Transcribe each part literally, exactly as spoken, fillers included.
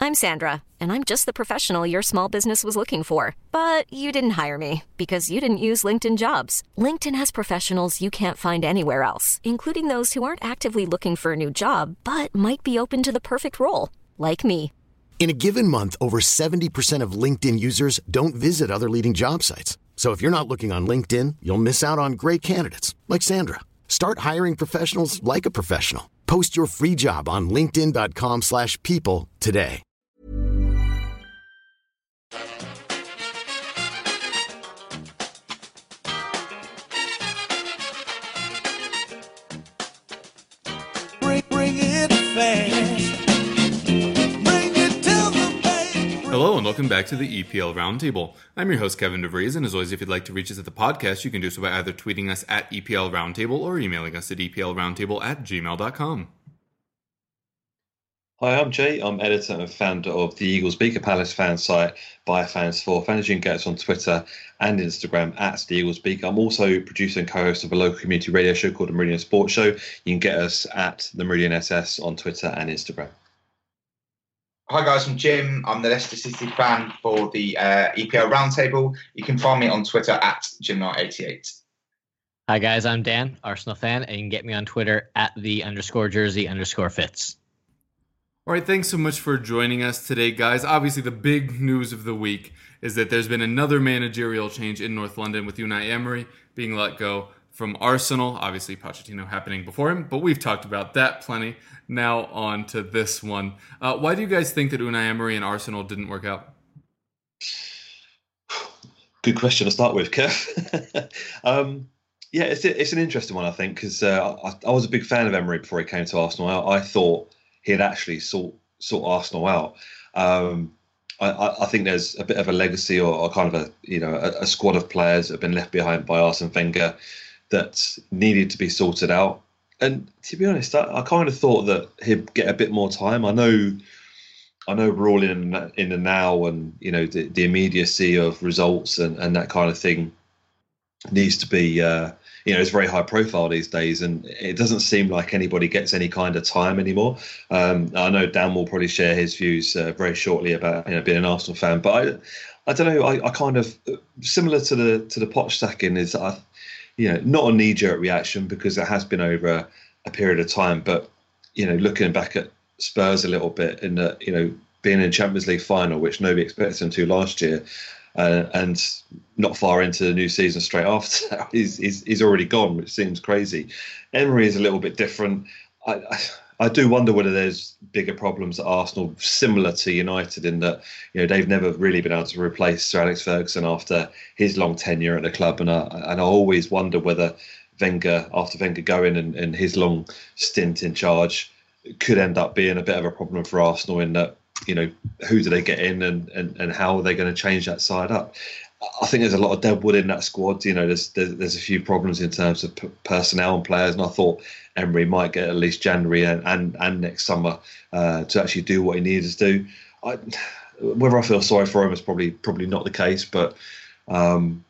I'm Sandra, and I'm just the professional your small business was looking for. But you didn't hire me because you didn't use LinkedIn Jobs. LinkedIn has professionals you can't find anywhere else, including those who aren't actively looking for a new job, but might be open to the perfect role, like me. In a given month, over seventy percent of LinkedIn users don't visit other leading job sites. So if you're not looking on LinkedIn, you'll miss out on great candidates like Sandra. Start hiring professionals like a professional. Post your free job on linkedin.com slash people today. Bring, bring it fast. Bring it to the bank. Hello and welcome back to the E P L Roundtable. I'm your host Kevin DeVries, and as always, if you'd like to reach us at the podcast, you can do so by either tweeting us at E P L Roundtable or emailing us at eplroundtable at gmail dot com. Hi, I'm Jay. I'm editor and founder of the Eagles Beak, a Palace fan site by fans for fans. You can get us on Twitter and Instagram at the Eagles Beak. I'm also producer and co-host of a local community radio show called the Meridian Sports Show. You can get us at the Meridian S S on Twitter and Instagram. Hi guys, I'm Jim. I'm the Leicester City fan for the uh, E P L Roundtable. You can find me on Twitter at Jim Knight eighty-eight. Hi guys, I'm Dan, Arsenal fan, and you can get me on Twitter at the underscore jersey underscore fits. All right, thanks so much for joining us today, guys. Obviously, the big news of the week is that there's been another managerial change in North London with Unai Emery being let go from Arsenal. Obviously, Pochettino happening before him, but we've talked about that plenty. Now on to this one. Uh, why do you guys think that Unai Emery and Arsenal didn't work out? Good question to start with, Kev. um, yeah, it's it's an interesting one, I think, because uh, I, I was a big fan of Emery before he came to Arsenal. I, I thought he had actually sought, sought Arsenal out. Um, I, I think there's a bit of a legacy or, or kind of a you know a, a squad of players that have been left behind by Arsene Wenger that needed to be sorted out. And to be honest, I, I kind of thought that he'd get a bit more time. I know, I know we're all in in the now, and you know the, the immediacy of results and, and that kind of thing needs to be. Uh, you know, it's very high profile these days, and it doesn't seem like anybody gets any kind of time anymore. Um, I know Dan will probably share his views uh, very shortly about you know being an Arsenal fan, but I, I don't know. I, I kind of similar to the to the Poch sacking is I. You know, not a knee-jerk reaction because it has been over a, a period of time. But, you know, looking back at Spurs a little bit in the, you know, being in Champions League final, which nobody expected them to last year, uh, and not far into the new season straight after that, he's, he's, he's already gone, which seems crazy. Emery is a little bit different. I, I, I do wonder whether there's bigger problems at Arsenal, similar to United, in that you know they've never really been able to replace Sir Alex Ferguson after his long tenure at the club, and I and I always wonder whether Wenger, after Wenger going and, and his long stint in charge, could end up being a bit of a problem for Arsenal in that you know who do they get in and and, and how are they going to change that side up. I think there's a lot of deadwood in that squad. You know, there's there's, there's a few problems in terms of p- personnel and players, and I thought Emery might get at least January and and, and next summer uh, to actually do what he needed to do. I, whether I feel sorry for him is probably probably not the case, but um,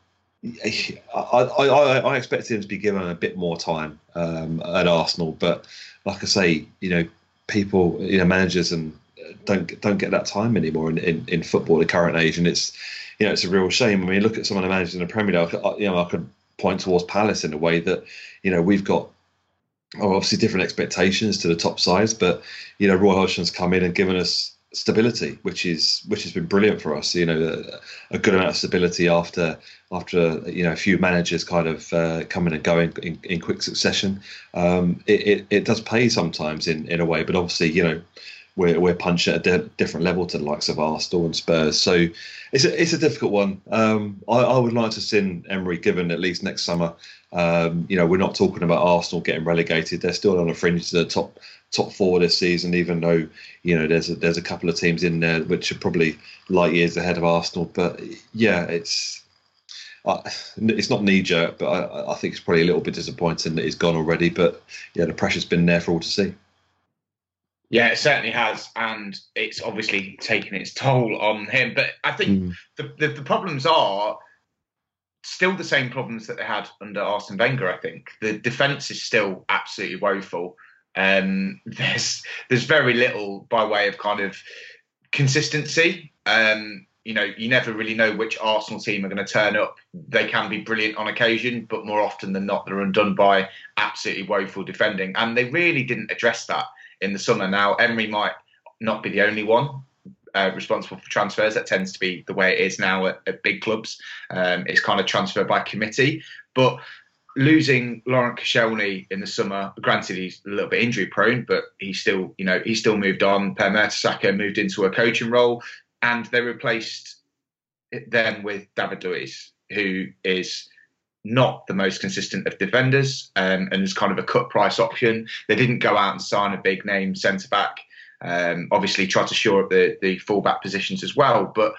I, I, I, I expected him to be given a bit more time um, at Arsenal. But like I say, you know, people, you know, managers and don't don't get that time anymore in, in, in football at the current age, and it's. You know, it's a real shame. When you look at some of the managers in the Premier League, you know, I could point towards Palace in a way that, you know, we've got oh, obviously different expectations to the top sides, but, you know, Roy Hodgson's come in and given us stability, which is which has been brilliant for us. You know, a, a good amount of stability after after you know a few managers kind of uh, coming and going in, in quick succession. Um, it, it it does pay sometimes in, in a way, but obviously, you know. We're, we're punching at a di- different level to the likes of Arsenal and Spurs. So it's a, it's a difficult one. Um, I, I would like to see Emery given at least next summer. Um, you know, we're not talking about Arsenal getting relegated. They're still on the fringe to the top top four this season, even though, you know, there's a, there's a couple of teams in there which are probably light years ahead of Arsenal. But yeah, it's uh, it's not knee-jerk, but I, I think it's probably a little bit disappointing that he's gone already. But yeah, the pressure's been there for all to see. Yeah, it certainly has, and it's obviously taken its toll on him. But I think mm. the, the the problems are still the same problems that they had under Arsene Wenger. I think the defence is still absolutely woeful. Um, there's there's very little by way of kind of consistency. Um, you know, you never really know which Arsenal team are going to turn up. They can be brilliant on occasion, but more often than not, they're undone by absolutely woeful defending. And they really didn't address that in the summer. Now, Emery might not be the only one uh, responsible for transfers. That tends to be the way it is now at, at big clubs. Um, it's kind of transfer by committee. But losing Laurent Koscielny in the summer, granted he's a little bit injury prone, but he still, you know, he still moved on. Per Mertesacker moved into a coaching role, and they replaced them with David Luiz, who is not the most consistent of defenders, um, and is kind of a cut price option. They didn't go out and sign a big name centre back. Um, obviously, tried to shore up the the fullback positions as well, but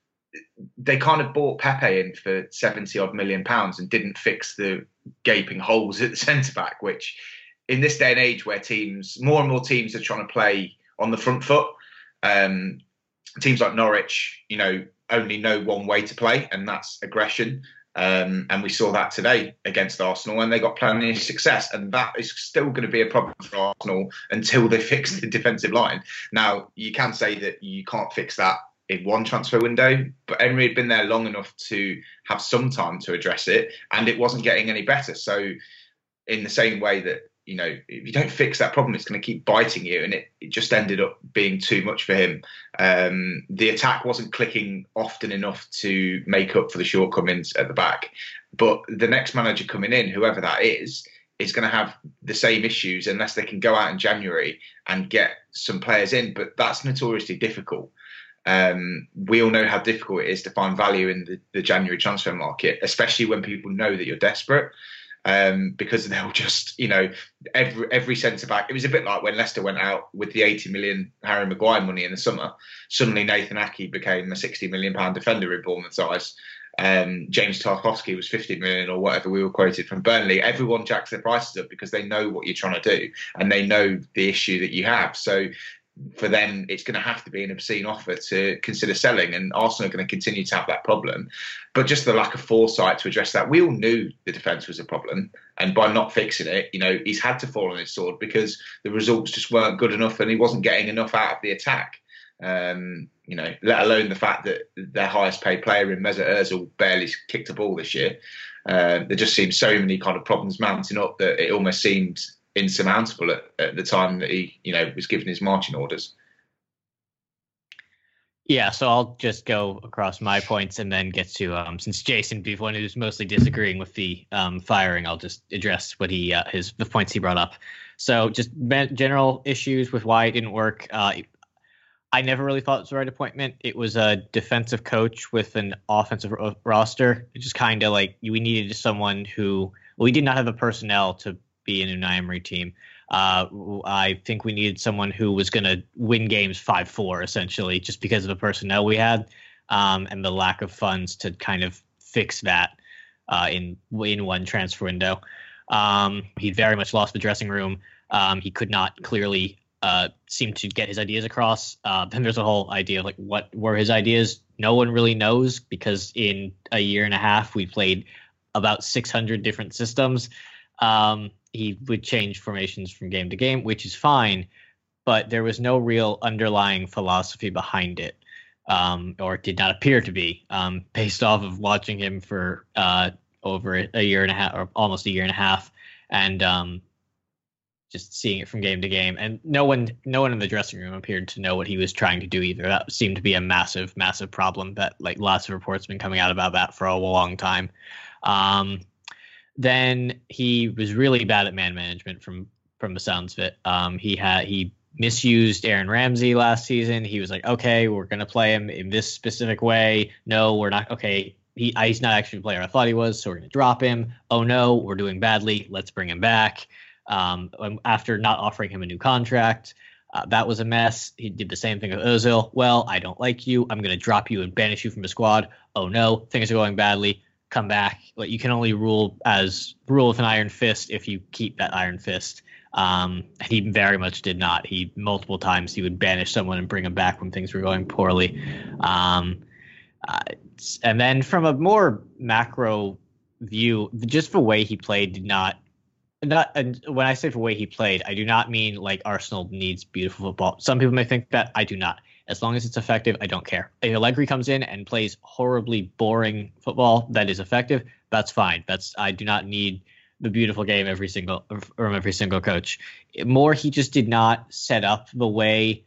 they kind of bought Pepe in for seventy odd million pounds and didn't fix the gaping holes at the centre back, which in this day and age where teams, more and more teams are trying to play on the front foot, um, teams like Norwich, you know, only know one way to play, and that's aggression. Um, and we saw that today against Arsenal, and they got plenty of success. And that is still going to be a problem for Arsenal until they fix the defensive line. Now, you can say that you can't fix that in one transfer window, but Emery had been there long enough to have some time to address it, and it wasn't getting any better. So in the same way that, you know, if you don't fix that problem, it's going to keep biting you, and it, it just ended up being too much for him. Um, the attack wasn't clicking often enough to make up for the shortcomings at the back. But the next manager coming in, whoever that is, is going to have the same issues unless they can go out in January and get some players in. But that's notoriously difficult. Um, we all know how difficult it is to find value in the, the January transfer market, especially when people know that you're desperate. Um, because they'll just, you know, every every centre back. It was a bit like when Leicester went out with the eighty million Harry Maguire money in the summer. Suddenly Nathan Ake became a sixty million pound defender in Bournemouth size. Um, James Tarkowski was fifty million or whatever we were quoted from Burnley. Everyone jacks their prices up because they know what you're trying to do and they know the issue that you have. So for them, it's going to have to be an obscene offer to consider selling, and Arsenal are going to continue to have that problem. But just the lack of foresight to address that. We all knew the defence was a problem, and by not fixing it, you know, he's had to fall on his sword because the results just weren't good enough and he wasn't getting enough out of the attack. Um, you know, let alone the fact that their highest paid player in Mesut Ozil barely kicked a ball this year. Uh, there just seemed so many kind of problems mounting up that it almost seemed insurmountable at, at the time that he, you know, was given his marching orders. Yeah, so I'll just go across my points and then get to, um, since Jason, be one who's mostly disagreeing with the um, firing, I'll just address what he, uh, his, the points he brought up. So just general issues with why it didn't work. Uh, I never really thought it was the right appointment. It was a defensive coach with an offensive ro- roster. It just kind of like we needed someone who, well, we did not have the personnel to be an Unai Emery team. Uh, I think we needed someone who was going to win games five four, essentially, just because of the personnel we had um, and the lack of funds to kind of fix that uh, in in one transfer window. Um, he very much lost the dressing room. Um, he could not clearly uh, seem to get his ideas across. Uh, then there's a whole idea of like what were his ideas. No one really knows because in a year and a half we played about six hundred different systems. Um, he would change formations from game to game, which is fine, but there was no real underlying philosophy behind it, um, or it did not appear to be, um, based off of watching him for uh, over a year and a half, or almost a year and a half, and um, just seeing it from game to game. And no one, no one in the dressing room appeared to know what he was trying to do either. That seemed to be a massive, massive problem. That like lots of reports have been coming out about that for a long time. Um, Then he was really bad at man management from from the sounds of it. Um, he had he misused Aaron Ramsey last season. He was like, okay, we're going to play him in this specific way. No, we're not. Okay, he, he's not actually the player I thought he was, so we're going to drop him. Oh, no, we're doing badly. Let's bring him back. Um, after not offering him a new contract, uh, that was a mess. He did the same thing with Ozil. Well, I don't like you. I'm going to drop you and banish you from the squad. Oh, no, things are going badly. Come back. Like you can only rule as rule with an iron fist if you keep that iron fist. Um, he very much did not. He multiple times he would banish someone and bring him back when things were going poorly. Um, uh, and then from a more macro view, just the way he played did not. Not and when I say the way he played, I do not mean like Arsenal needs beautiful football. Some people may think that. I do not. As long as it's effective, I don't care. If Allegri comes in and plays horribly boring football that is effective, that's fine. That's I do not need the beautiful game every single from every single coach. More, he just did not set up the way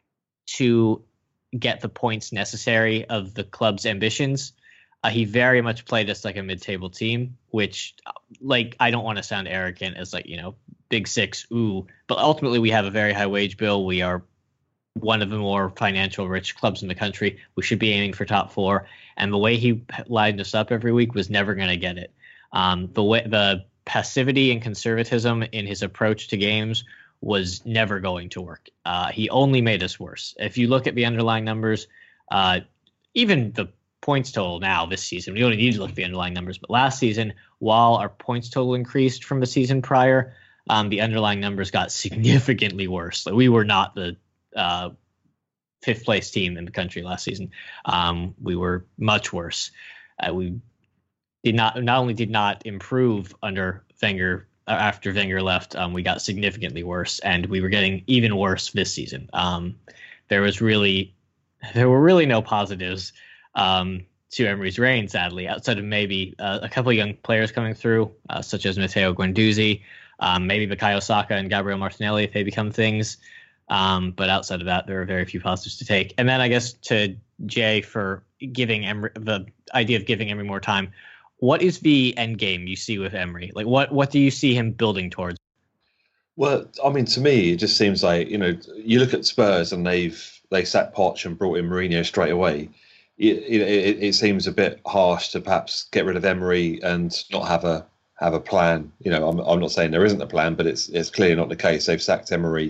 to get the points necessary of the club's ambitions. Uh, he very much played us like a mid-table team, which, like, I don't want to sound arrogant as like, you know, Big Six, ooh, but ultimately we have a very high wage bill. We are one of the more financial rich clubs in the country. We should be aiming for top four. And the way he lined us up every week was never going to get it. Um, the way the passivity and conservatism in his approach to games was never going to work. Uh, he only made us worse. If you look at the underlying numbers, uh, even the points total now this season, we only need to look at the underlying numbers, but last season, while our points total increased from the season prior, um, the underlying numbers got significantly worse. Like, we were not the uh, fifth place team in the country last season. Um, we were much worse. Uh, we did not, not only did not improve under Wenger, uh, after Wenger left, um, we got significantly worse, and we were getting even worse this season. Um, there was really, there were really no positives um, to Emery's reign, sadly, outside of maybe uh, a couple of young players coming through, uh, such as Matteo Guendouzi, um, maybe Bukayo Saka and Gabriel Martinelli if they become things. Um, but outside of that, there are very few positives to take. And then I guess to Jay for giving Emery, the idea of giving Emery more time. What is the end game you see with Emery? Like, what what do you see him building towards? Well, I mean, to me, it just seems like, you know, you look at Spurs and they've they sacked Poch and brought in Mourinho straight away. It, it, it seems a bit harsh to perhaps get rid of Emery and not have a have a plan. You know, I'm I'm not saying there isn't a plan, but it's it's clearly not the case. They've sacked Emery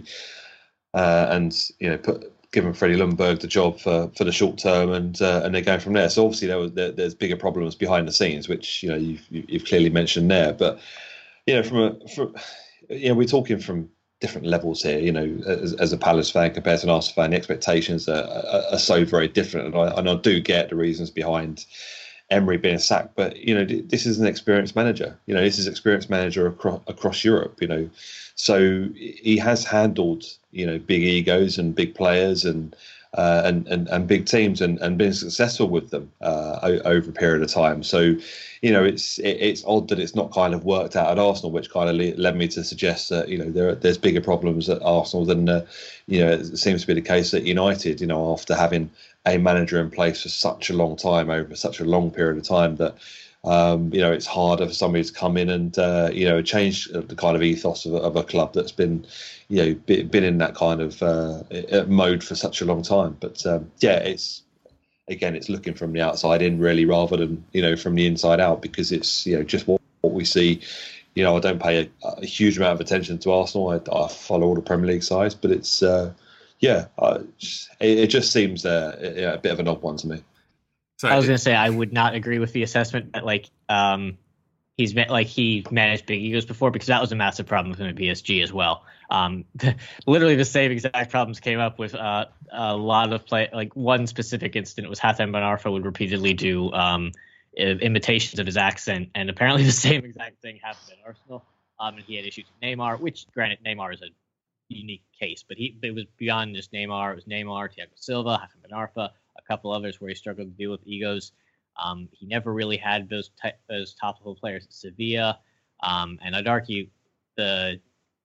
uh, and you know put. given Freddie Ljungberg the job for, for the short term, and uh, and they're going from there. So obviously there was there, there's bigger problems behind the scenes, which you know you've you've clearly mentioned there. But you know from a from you know we're talking from different levels here. You know, as, as a Palace fan compared to an Arsenal fan, the expectations are, are, are so very different, and I and I do get the reasons behind Emery being sacked. But you know, this is an experienced manager. You know, this is an experienced manager across across Europe. You know. So he has handled, you know, big egos and big players and uh, and, and and big teams and, and been successful with them uh, over a period of time. So, you know, it's it, it's odd that it's not kind of worked out at Arsenal, which kind of led me to suggest that you know there there's bigger problems at Arsenal than uh, you know it seems to be the case at United. You know, after having a manager in place for such a long time over such a long period of time that. Um, you know, it's harder for somebody to come in and, uh, you know, change the kind of ethos of a, of a club that's been, you know, been in that kind of uh, mode for such a long time. But, um, yeah, it's, again, it's looking from the outside in really rather than, you know, from the inside out, because it's, you know, just what, what we see. You know, I don't pay a, a huge amount of attention to Arsenal. I, I follow all the Premier League sides, but it's, uh, yeah, I, it, it just seems uh, a, a bit of an odd one to me. Sorry. I was going to say I would not agree with the assessment that like um, he's like he managed big egos before, because that was a massive problem with him at P S G as well. Um, literally the same exact problems came up with uh, a lot of play. Like one specific incident was Hatem Ben Arfa would repeatedly do um, imitations of his accent, and apparently the same exact thing happened at Arsenal. Um, and he had issues with Neymar, which granted Neymar is a unique case, but he it was beyond just Neymar. It was Neymar, Thiago Silva, Hatem Ben Arfa. A couple others where he struggled to deal with egos. Um, he never really had those ty- those top level players at Sevilla, um, and I'd argue the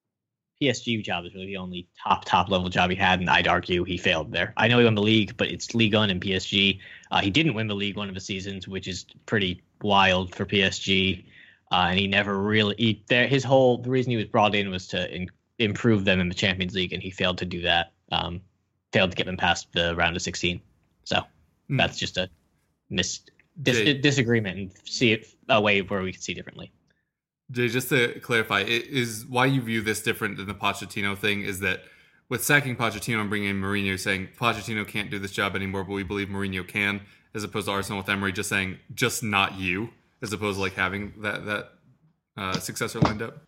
P S G job is really the only top top level job he had, and I'd argue he failed there. I know he won the league, but it's Ligue one and P S G. Uh, he didn't win the league one of the seasons, which is pretty wild for P S G, uh, and he never really he, there, his whole the reason he was brought in was to in, improve them in the Champions League, and he failed to do that. Um, failed to get them past the round of sixteen. So mm. that's just a mis- dis- Jay, disagreement and see it a way where we can see differently. Jay, just to clarify, it is why you view this different than the Pochettino thing is that with sacking Pochettino and bringing in Mourinho, saying Pochettino can't do this job anymore, but we believe Mourinho can, as opposed to Arsenal with Emery just saying, just not you, as opposed to like having that, that uh, successor lined up.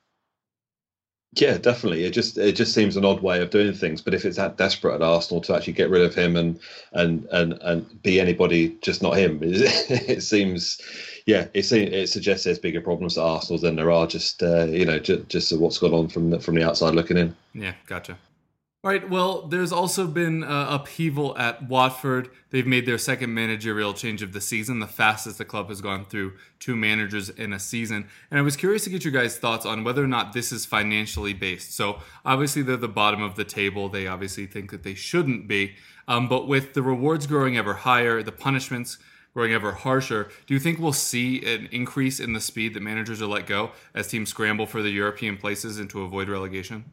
Yeah, definitely. It just it just seems an odd way of doing things. But if it's that desperate at Arsenal to actually get rid of him and and and, and be anybody, just not him, it seems, yeah, it seems, it suggests there's bigger problems at Arsenal than there are just uh, you know just, just what's gone on from the, from the outside looking in. Yeah, gotcha. All right, well, there's also been uh, upheaval at Watford. They've made their second managerial change of the season, the fastest the club has gone through two managers in a season. And I was curious to get your guys' thoughts on whether or not this is financially based. So obviously they're the bottom of the table. They obviously think that they shouldn't be. Um, but with the rewards growing ever higher, the punishments growing ever harsher, do you think we'll see an increase in the speed that managers are let go as teams scramble for the European places and to avoid relegation?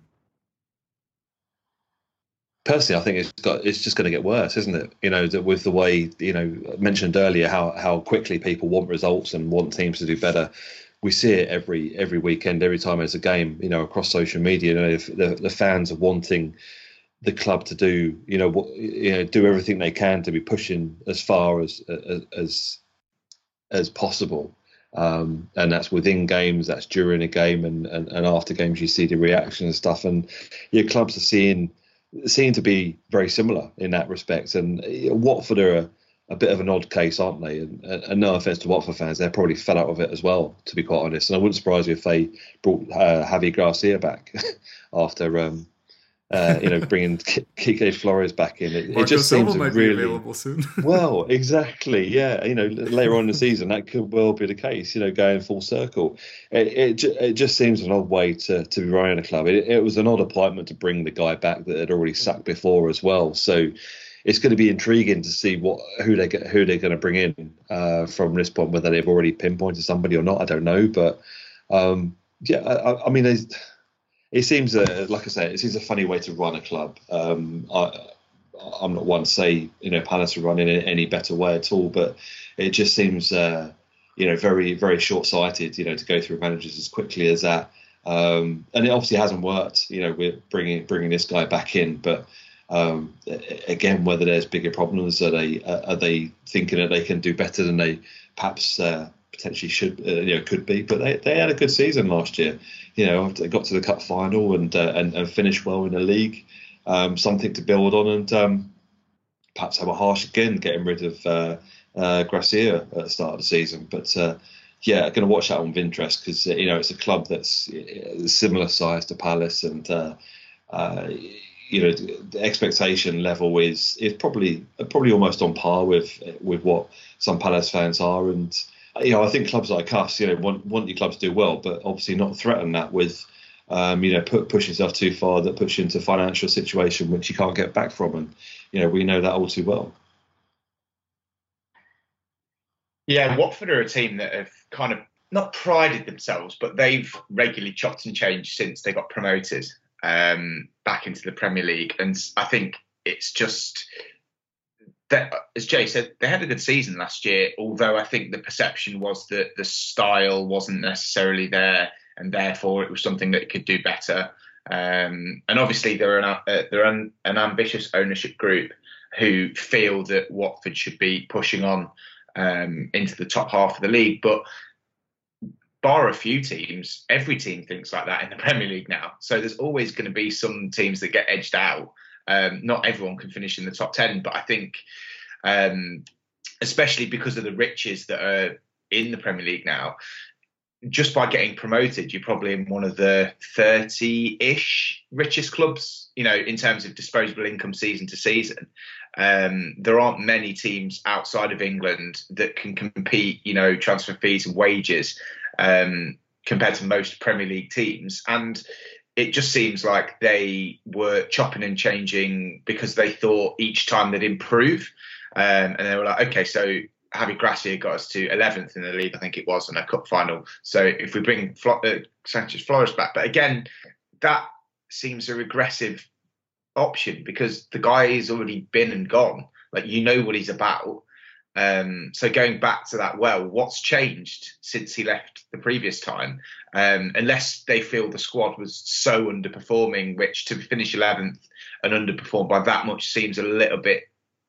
Personally, I think it's got it's just going to get worse, isn't it? You know, with the way, you know, I mentioned earlier how how quickly people want results and want teams to do better. We see it every every weekend, every time there's a game. You know, across social media, you know, if the the fans are wanting the club to do, you know, what, you know, do everything they can to be pushing as far as as as possible. Um, and that's within games, that's during a game, and, and and after games, you see the reaction and stuff. And your clubs are seeing. seem to be very similar in that respect. And Watford are a, a bit of an odd case, aren't they? And, and no offence to Watford fans, they're probably fed up with it as well, to be quite honest. And I wouldn't surprise me if they brought uh, Javi Garcia back after, um, uh, you know, bringing Kike Flores back in. It, it just seems might really be available soon. Well, exactly. Yeah, you know, later on in the season that could well be the case. You know, going full circle, it it, it just seems an odd way to to be running a club. It, it was an odd appointment to bring the guy back that had already sacked before as well. So it's going to be intriguing to see what who they get who they're going to bring in uh, from this point. Whether they've already pinpointed somebody or not, I don't know. But um, yeah, I, I mean. There's, It seems, a, like I say, it seems a funny way to run a club. Um, I, I'm not one to say, you know, Palace are running in any better way at all, but it just seems, uh, you know, very, very short-sighted, you know, to go through managers as quickly as that. Um, and it obviously hasn't worked, you know, we're bringing bringing this guy back in. But um, again, whether there's bigger problems, are they are they thinking that they can do better than they perhaps uh, potentially should, uh, you know, could be? But they they had a good season last year. You know, they got to the cup final and uh, and, and finished well in the league. Um, something to build on, and um, perhaps have a harsh again getting rid of uh, uh, Gracia at the start of the season. But uh, yeah, I'm going to watch that one with interest because uh, you know it's a club that's similar size to Palace, and uh, uh, you know the expectation level is is probably probably almost on par with with what some Palace fans are. And you know, I think clubs like us, you know, want want your clubs to do well, but obviously not threaten that with, um, you know, put push yourself too far that puts you into a financial situation which you can't get back from, and you know we know that all too well. Yeah, Watford are a team that have kind of not prided themselves, but they've regularly chopped and changed since they got promoted um, back into the Premier League, and I think it's just. That, as Jay said, they had a good season last year, although I think the perception was that the style wasn't necessarily there, and therefore it was something that could do better. Um, and obviously they're, an, uh, they're an, an ambitious ownership group who feel that Watford should be pushing on um, into the top half of the league. But bar a few teams, every team thinks like that in the Premier League now. So there's always going to be some teams that get edged out. Um, not everyone can finish in the top ten, but I think, um, especially because of the riches that are in the Premier League now, just by getting promoted, you're probably in one of the thirty-ish richest clubs, you know, in terms of disposable income season to season. Um, there aren't many teams outside of England that can compete, you know, transfer fees and wages um, compared to most Premier League teams. And it just seems like they were chopping and changing because they thought each time they'd improve. Um, and they were like, OK, so Javi Gracia got us to eleventh in the league, I think it was, in a cup final. So if we bring Flo- uh, Sanchez Flores back, but again, that seems a regressive option because the guy has already been and gone. Like, you know what he's about. Um, so going back to that, well, what's changed since he left the previous time? Um, unless they feel the squad was so underperforming, which to finish eleventh and underperform by that much seems a little bit,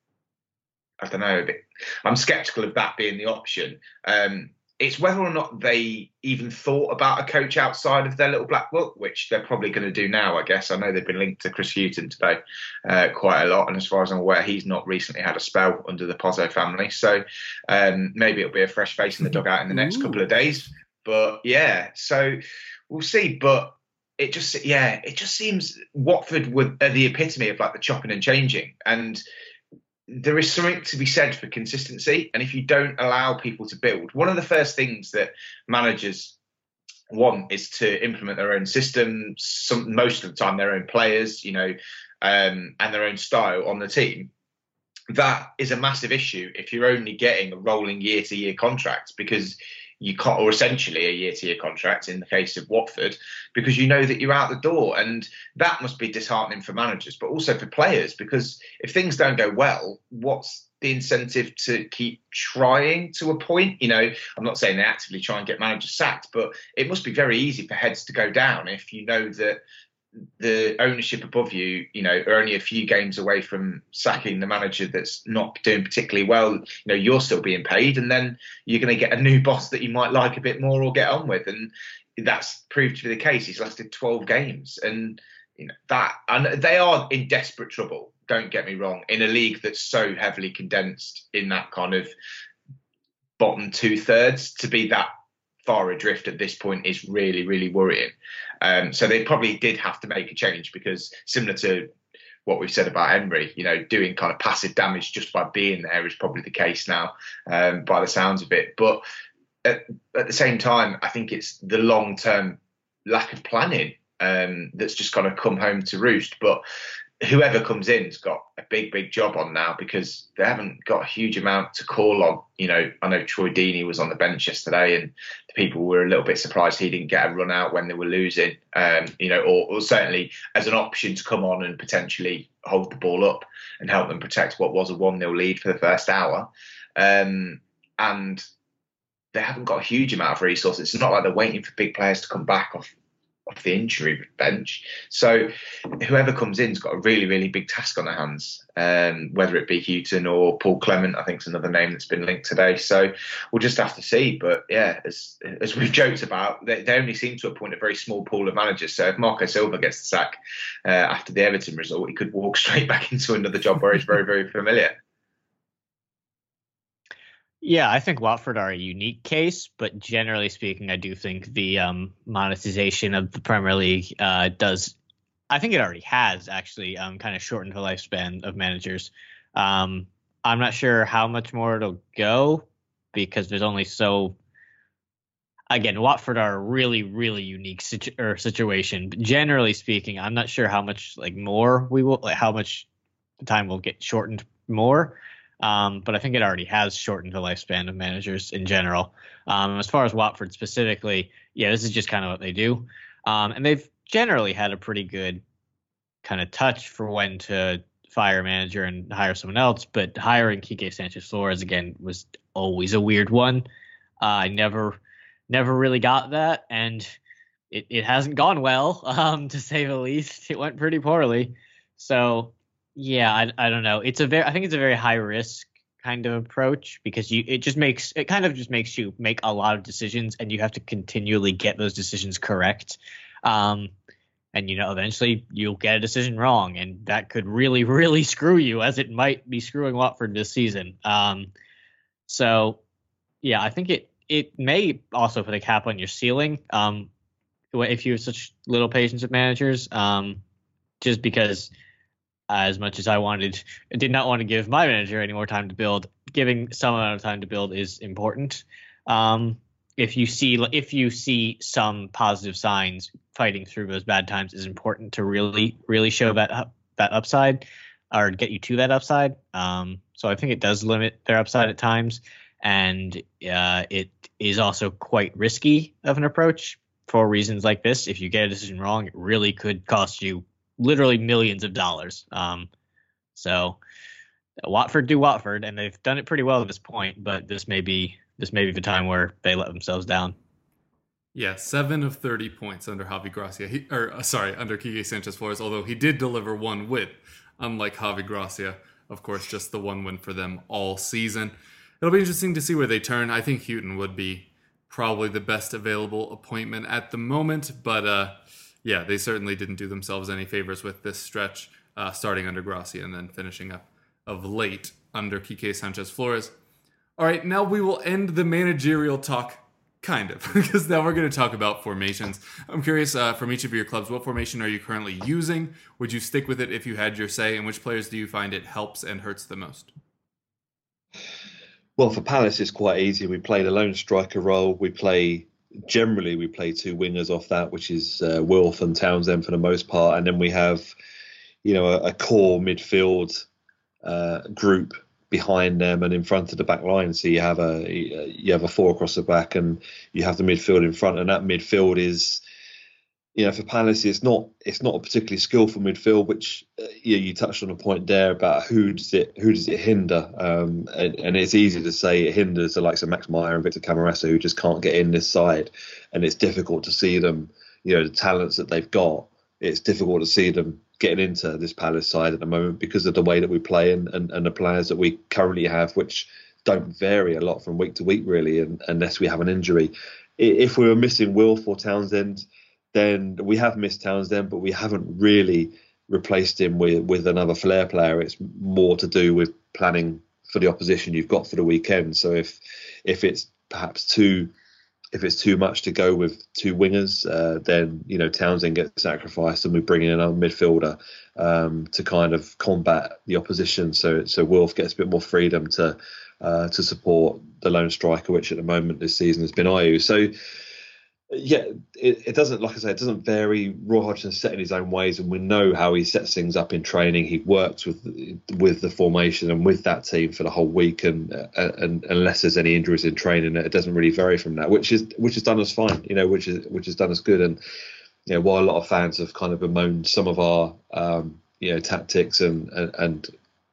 I don't know, a bit, I'm sceptical of that being the option. Um, it's whether or not they even thought about a coach outside of their little black book, which they're probably going to do now, I guess. I know they've been linked to Chris Hughton today uh, quite a lot. And as far as I'm aware, he's not recently had a spell under the Pozzo family. So um, maybe it'll be a fresh face in the dugout in the next Ooh. couple of days. But yeah, so we'll see. But it just, yeah, it just seems Watford were the epitome of like the chopping and changing. And there is something to be said for consistency. And if you don't allow people to build, one of the first things that managers want is to implement their own system, some, most of the time their own players, you know, um, and their own style on the team. That is a massive issue if you're only getting a rolling year-to-year contract, because you can't, or essentially a year-to-year contract in the case of Watford, because you know that you're out the door. And that must be disheartening for managers, but also for players, because if things don't go well, what's the incentive to keep trying to a point? You know, I'm not saying they actively try and get managers sacked, but it must be very easy for heads to go down if you know that the ownership above you, you know, are only a few games away from sacking the manager that's not doing particularly well. You know, you're still being paid, and then you're going to get a new boss that you might like a bit more or get on with. And that's proved to be the case. He's lasted twelve games, and you know that, and they are in desperate trouble. Don't get me wrong, in a league that's so heavily condensed in that kind of bottom two thirds, to be that far adrift at this point is really, really worrying. Um, so they probably did have to make a change, because similar to what we've said about Emery, you know, doing kind of passive damage just by being there is probably the case now, um, by the sounds of it. But at, at the same time, I think it's the long-term lack of planning um, that's just kind of come home to roost. But whoever comes in has got a big, big job on now, because they haven't got a huge amount to call on. You know, I know Troy Deeney was on the bench yesterday, and the people were a little bit surprised he didn't get a run out when they were losing, um, you know, or, or certainly as an option to come on and potentially hold the ball up and help them protect what was a one nil lead for the first hour. Um, and they haven't got a huge amount of resources. It's not like they're waiting for big players to come back off off the injury bench. So whoever comes in's got a really, really big task on their hands, um, whether it be Houghton or Paul Clement, I think is another name that's been linked today. So we'll just have to see. But yeah, as as we've joked about, they, they only seem to appoint a very small pool of managers. So if Marco Silva gets the sack uh, after the Everton result, he could walk straight back into another job where he's very, very familiar. Yeah, I think Watford are a unique case, but generally speaking, I do think the um, monetization of the Premier League uh, does, I think it already has actually um, kind of shortened the lifespan of managers. Um, I'm not sure how much more it'll go, because there's only so, again, Watford are a really, really unique situ- or situation. But generally speaking, I'm not sure how much like more we will, like how much time will get shortened more. Um, but I think it already has shortened the lifespan of managers in general. Um, as far as Watford specifically, yeah, this is just kind of what they do. Um, and they've generally had a pretty good kind of touch for when to fire a manager and hire someone else. But hiring Quique Sanchez Flores, again, was always a weird one. Uh, I never, never really got that. And it, it hasn't gone well, um, to say the least. It went pretty poorly. So, yeah, I, I don't know. It's a very, I think it's a very high risk kind of approach, because you, it just makes, it kind of just makes you make a lot of decisions, and you have to continually get those decisions correct. Um, and, you know, eventually you'll get a decision wrong, and that could really, really screw you, as it might be screwing Watford this season. Um, so, yeah, I think it, it may also put a cap on your ceiling. Um, if you have such little patience with managers, um, just because, as much as I wanted, did not want to give my manager any more time to build, giving some amount of time to build is important. Um, if you see if you see some positive signs, fighting through those bad times is important to really, really show that that upside, or get you to that upside. Um, so I think it does limit their upside at times, and uh, it is also quite risky of an approach for reasons like this. If you get a decision wrong, it really could cost you literally millions of dollars. Um, so Watford do Watford, and they've done it pretty well at this point, but this may be this may be the time where they let themselves down. Yeah, seven of thirty points under Javi Gracia, he, or uh, sorry, under Quique Sanchez Flores, although he did deliver one win, unlike Javi Gracia. Of course, just the one win for them all season. It'll be interesting to see where they turn. I think Houghton would be probably the best available appointment at the moment, but uh, yeah, they certainly didn't do themselves any favors with this stretch, uh, starting under Gracia and then finishing up of late under Quique Sanchez Flores. All right, now we will end the managerial talk Kind of, because now we're going to talk about formations. I'm curious, uh, from each of your clubs, what formation are you currently using? Would you stick with it if you had your say? And which players do you find it helps and hurts the most? Well, for Palace, it's quite easy. We play the lone striker role. We play, generally, we play two wingers off that, which is uh, Wilf and Townsend for the most part. And then we have, you know, a, a core midfield uh, group behind them and in front of the back line. So you have a you have a four across the back and you have the midfield in front, and that midfield is, you know, for Palace, it's not it's not a particularly skillful midfield, which uh, yeah, you touched on a point there about who does it who does it hinder, um, and, and it's easy to say it hinders the likes of Max Meyer and Victor Camarasa, who just can't get in this side, and it's difficult to see them, you know, the talents that they've got. It's difficult to see them getting into this Palace side at the moment because of the way that we play and, and, and the players that we currently have, which don't vary a lot from week to week, really, and, unless we have an injury. If we were missing Wilf or Townsend, then we have missed Townsend, but we haven't really replaced him with, with another flair player. It's more to do with planning for the opposition you've got for the weekend. So if if it's perhaps too if it's too much to go with two wingers, uh, then, you know, Townsend gets sacrificed and we bring in another midfielder um, to kind of combat the opposition. So so Wilf gets a bit more freedom to uh, to support the lone striker, which at the moment this season has been Ayew. So yeah, it, it doesn't, like I say, it doesn't vary. Roy Hodgson's set in his own ways, and we know how he sets things up in training. He works with with the formation and with that team for the whole week, and uh, and unless there's any injuries in training, it doesn't really vary from that, which is which has done us fine, you know, which is which has done us good. And you know, while a lot of fans have kind of bemoaned some of our um, you know tactics and and, and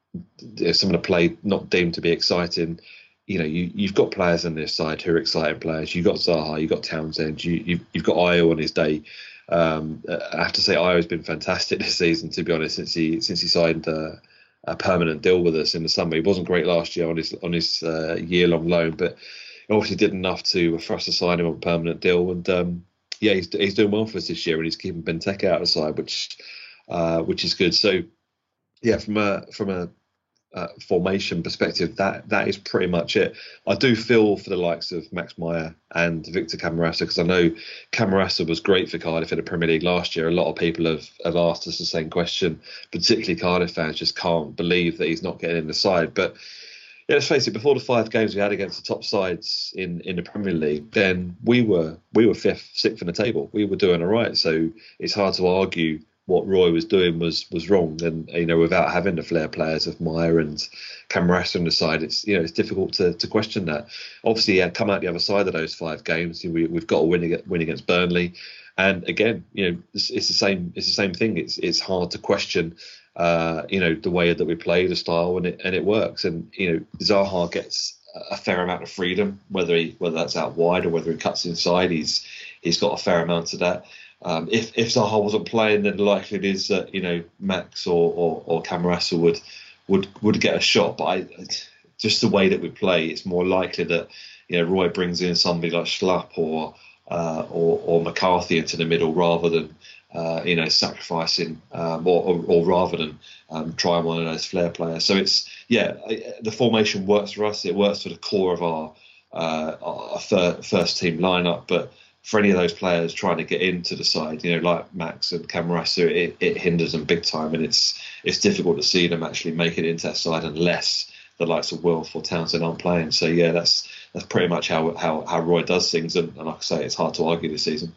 you know, some of the play not deemed to be exciting. You know, you, you've got players on this side who are exciting players. You've got Zaha, you've got Townsend, you, you've, you've got Ayew on his day. Um, I have to say, Ayew has been fantastic this season, to be honest, since he since he signed uh, a permanent deal with us in the summer. He wasn't great last year on his on his uh, year-long loan, but he obviously did enough to for us to sign him on a permanent deal. And um, yeah, he's he's doing well for us this year, and he's keeping Benteke out of the side, which uh, which is good. So yeah, from a from a Uh, formation perspective, that that is pretty much it. I do feel for the likes of Max Meyer and Victor Camarasa, because I know Camarasa was great for Cardiff in the Premier League last year. A lot of people have, have asked us the same question, particularly Cardiff fans just can't believe that he's not getting in the side. But yeah, let's face it, before the five games we had against the top sides in, in the Premier League, then we were we were fifth, sixth in the table. We were doing all right. So it's hard to argue what Roy was doing was was wrong, and you know, without having the flair players of Meyer and Camarasa on the side, it's you know it's difficult to, to question that. Obviously, he had come out the other side of those five games. We, we've got a win against, win against Burnley, and again, you know, it's, it's the same. It's the same thing. It's it's hard to question, uh, you know, the way that we play, the style, and it and it works. And you know, Zaha gets a fair amount of freedom, whether he whether that's out wide or whether he cuts inside. He's he's got a fair amount of that. Um, if if Zaha wasn't playing, then the likelihood is that you know Max or or, or Camarasa would would would get a shot. But I, just the way that we play, it's more likely that you know Roy brings in somebody like Schlupp or uh, or, or McCarthy into the middle rather than uh, you know sacrificing um, or, or or rather than um, trying one of those flair players. So it's yeah, the formation works for us. It works for the core of our uh, our first team lineup, but for any of those players trying to get into the side, you know, like Max and Camarasa, it, it hinders them big time, and it's it's difficult to see them actually make it into that side unless the likes of Wilf or Townsend aren't playing. So yeah, that's that's pretty much how how, how Roy does things, and, and like I say, it's hard to argue this season.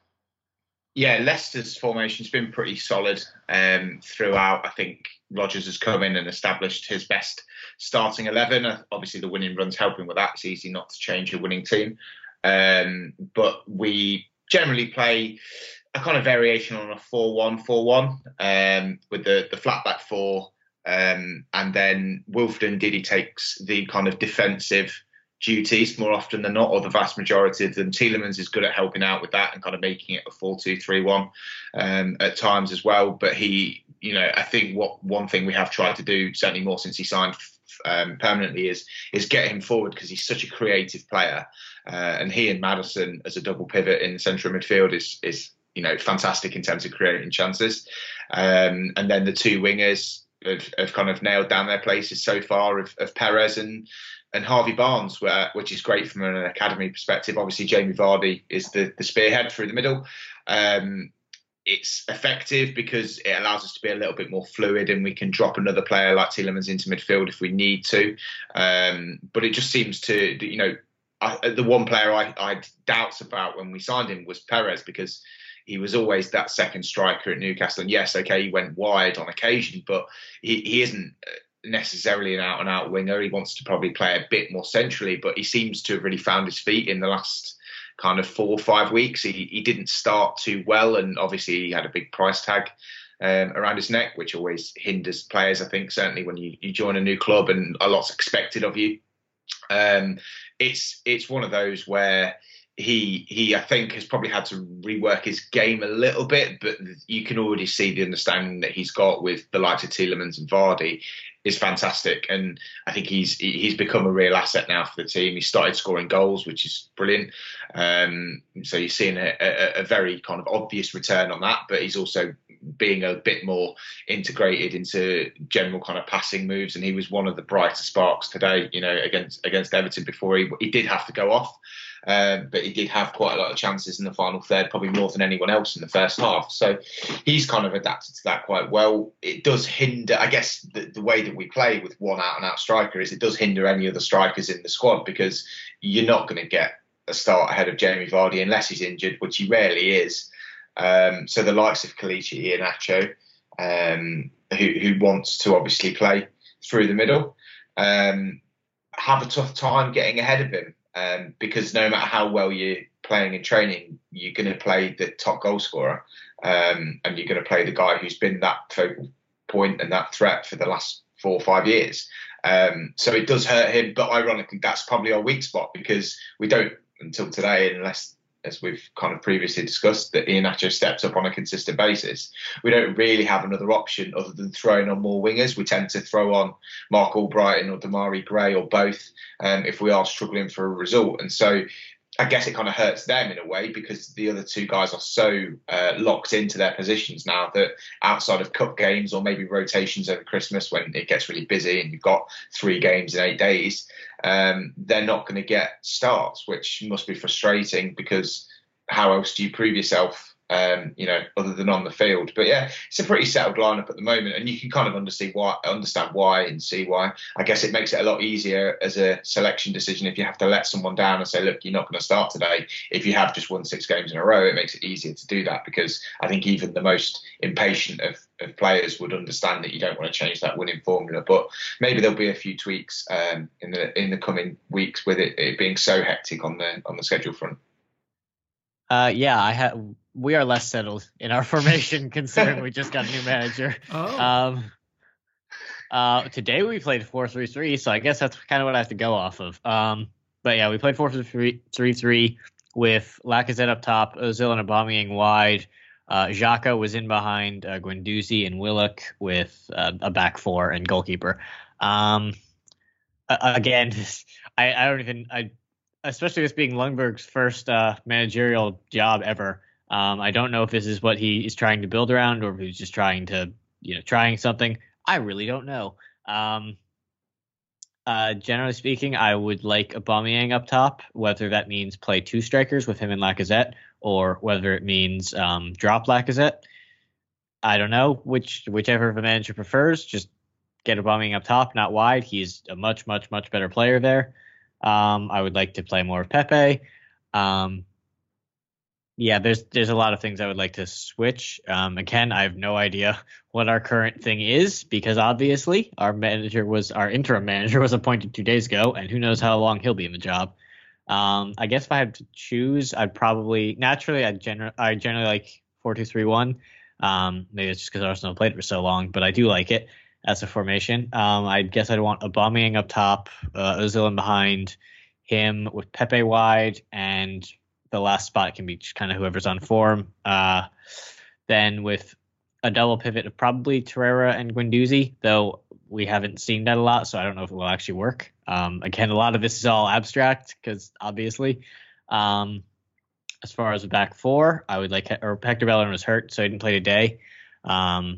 Yeah, Leicester's formation's been pretty solid um, throughout. I think Rodgers has come in and established his best starting eleven. Obviously, the winning run's helping with that. It's easy not to change your winning team. Um, but we generally play a kind of variation on a four one four one um, with the, the flat back four. Um, and then Wilfred Ndidi takes the kind of defensive duties more often than not, or the vast majority of them. Tielemans is good at helping out with that and kind of making it a four two three one um, at times as well. But he, you know, I think what one thing we have tried to do, certainly more since he signed Um, permanently, is is get him forward, because he's such a creative player, uh, and he and Maddison as a double pivot in central midfield is is you know fantastic in terms of creating chances. Um, and then the two wingers, have, have kind of nailed down their places so far of, of Perez and and Harvey Barnes, where, which is great from an academy perspective. Obviously, Jamie Vardy is the, the spearhead through the middle. Um, it's effective because it allows us to be a little bit more fluid, and we can drop another player like Tielemans into midfield if we need to. Um, but it just seems to, you know, I, the one player I, I had doubts about when we signed him was Perez, because he was always that second striker at Newcastle. And yes, okay, he went wide on occasion, but he, he isn't necessarily an out and out winger. He wants to probably play a bit more centrally, but he seems to have really found his feet in the last kind of four or five weeks. He, he didn't start too well, and obviously he had a big price tag um, around his neck, which always hinders players, I think, certainly when you, you join a new club and a lot's expected of you. Um, it's it's one of those where he he I think has probably had to rework his game a little bit, but you can already see the understanding that he's got with the likes of Tielemans and Vardy is fantastic, and I think he's he's become a real asset now for the team. He started scoring goals, which is brilliant. Um, so you're seeing a, a, a very kind of obvious return on that, but he's also being a bit more integrated into general kind of passing moves, and he was one of the brighter sparks today. You know, against against Everton before he he did have to go off. Um, but he did have quite a lot of chances in the final third, probably more than anyone else in the first half. So he's kind of adapted to that quite well. It does hinder, I guess, the, the way that we play with one out-and-out striker is it does hinder any other strikers in the squad, because you're not going to get a start ahead of Jamie Vardy unless he's injured, which he rarely is. Um, so the likes of Kelechi Iheanacho, um, who, who wants to obviously play through the middle, um, have a tough time getting ahead of him. Um, because no matter how well you're playing in training, you're going to play the top goal scorer, um, and you're going to play the guy who's been that focal point and that threat for the last four or five years. Um, so it does hurt him, but ironically, that's probably our weak spot, because we don't, until today, unless, as we've kind of previously discussed, that Iheanacho steps up on a consistent basis, we don't really have another option other than throwing on more wingers. We tend to throw on Mark Albrighton or Damari Gray or both um, if we are struggling for a result. And so I guess it kind of hurts them in a way, because the other two guys are so uh, locked into their positions now that outside of cup games or maybe rotations over Christmas when it gets really busy and you've got three games in eight days, um, they're not going to get starts, which must be frustrating, because how else do you prove yourself, um, you know, other than on the field? But yeah, it's a pretty settled lineup at the moment, and you can kind of understand why, understand why and see why. I guess it makes it a lot easier as a selection decision if you have to let someone down and say, look, you're not going to start today. If you have just won six games in a row, it makes it easier to do that, because I think even the most impatient of, of players would understand that you don't want to change that winning formula. But maybe there'll be a few tweaks um, in the in the coming weeks with it, it being so hectic on the on the schedule front. Uh, yeah, I have. We are less settled in our formation considering we just got a new manager. Oh. Um, uh, today we played four three three, so I guess that's kind of what I have to go off of. Um, but yeah, we played four three three with Lacazette up top, Ozil and Aubameyang wide. Uh, Xhaka was in behind uh, Guendouzi and Willock with uh, a back four and goalkeeper. Um, again, I, I don't even... I. Especially this being Lundberg's first uh, managerial job ever. Um, I don't know if this is what he is trying to build around, or if he's just trying to, you know, trying something. I really don't know. Um, uh, generally speaking, I would like Aubameyang up top, whether that means play two strikers with him and Lacazette, or whether it means um, drop Lacazette. I don't know, which whichever the manager prefers. Just get Aubameyang up top, not wide. He's a much, much, much better player there. Um, I would like to play more of Pepe. Um, yeah, there's there's a lot of things I would like to switch. Um, again, I have no idea what our current thing is, because obviously our manager was our interim manager was appointed two days ago, and who knows how long he'll be in the job. Um, I guess if I had to choose, I'd probably naturally I gener- I generally like four two three one. Um, maybe it's just because Arsenal played it for so long, but I do like it as a formation. Um, I guess I'd want Aubameyang up top, uh, Ozil in behind him with Pepe wide, and the last spot can be just kind of whoever's on form. Uh, then with a double pivot of probably Torreira and Guendouzi, though we haven't seen that a lot, so I don't know if it will actually work. Um, again, a lot of this is all abstract, because obviously, um, as far as the back four, I would like, or Hector Bellerin was hurt, so he didn't play today. Um,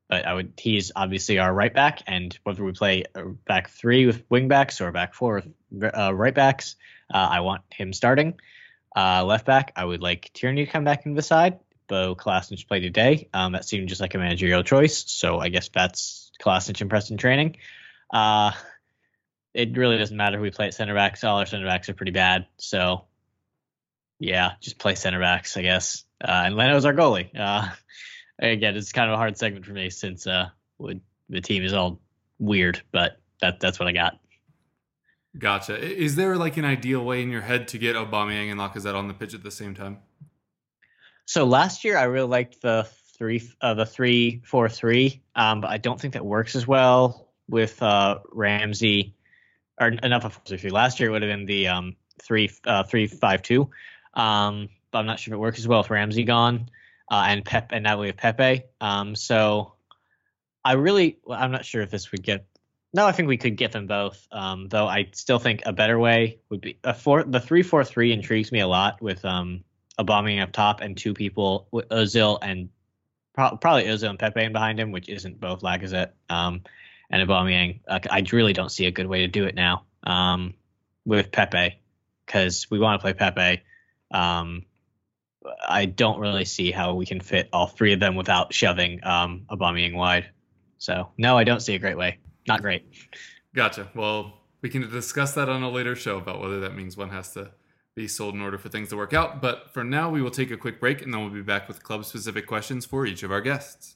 but I would. He's obviously our right back, and whether we play a back three with wing backs or a back four with uh, right backs, uh, I want him starting. Uh, left back, I would like Tierney to come back into the side. Bo Kolasinac played today. Um, that seemed just like a managerial choice, so I guess that's Kolasinac and Preston training. Uh, it really doesn't matter who we play at center backs. All our center backs are pretty bad, so yeah, just play center backs, I guess. Uh, and Leno's our goalie. Uh, again, it's kind of a hard segment for me since uh, would, the team is all weird, but that that's what I got. Gotcha. Is there like an ideal way in your head to get Aubameyang and Lacazette on the pitch at the same time? So last year I really liked the three, uh, the three four three, um, but I don't think that works as well with uh, Ramsey. Or enough of three. Last year it would have been the um, three uh, three five two, um, but I'm not sure if it works as well with Ramsey gone uh, and Pep and now we have Pepe. Um, so I really, well, I'm not sure if this would get. No, I think we could get them both. Um, though I still think a better way would be a four. The three four three intrigues me a lot with um, Aubameyang up top and two people, Ozil and pro- probably Ozil and Pepe in behind him, which isn't both Lacazette um, and Aubameyang. Uh, I really don't see a good way to do it now um, with Pepe because we want to play Pepe. Um, I don't really see how we can fit all three of them without shoving um, Aubameyang wide. So no, I don't see a great way. Not great. Gotcha. Well, we can discuss that on a later show about whether that means one has to be sold in order for things to work out. But for now, we will take a quick break, and then we'll be back with club-specific questions for each of our guests.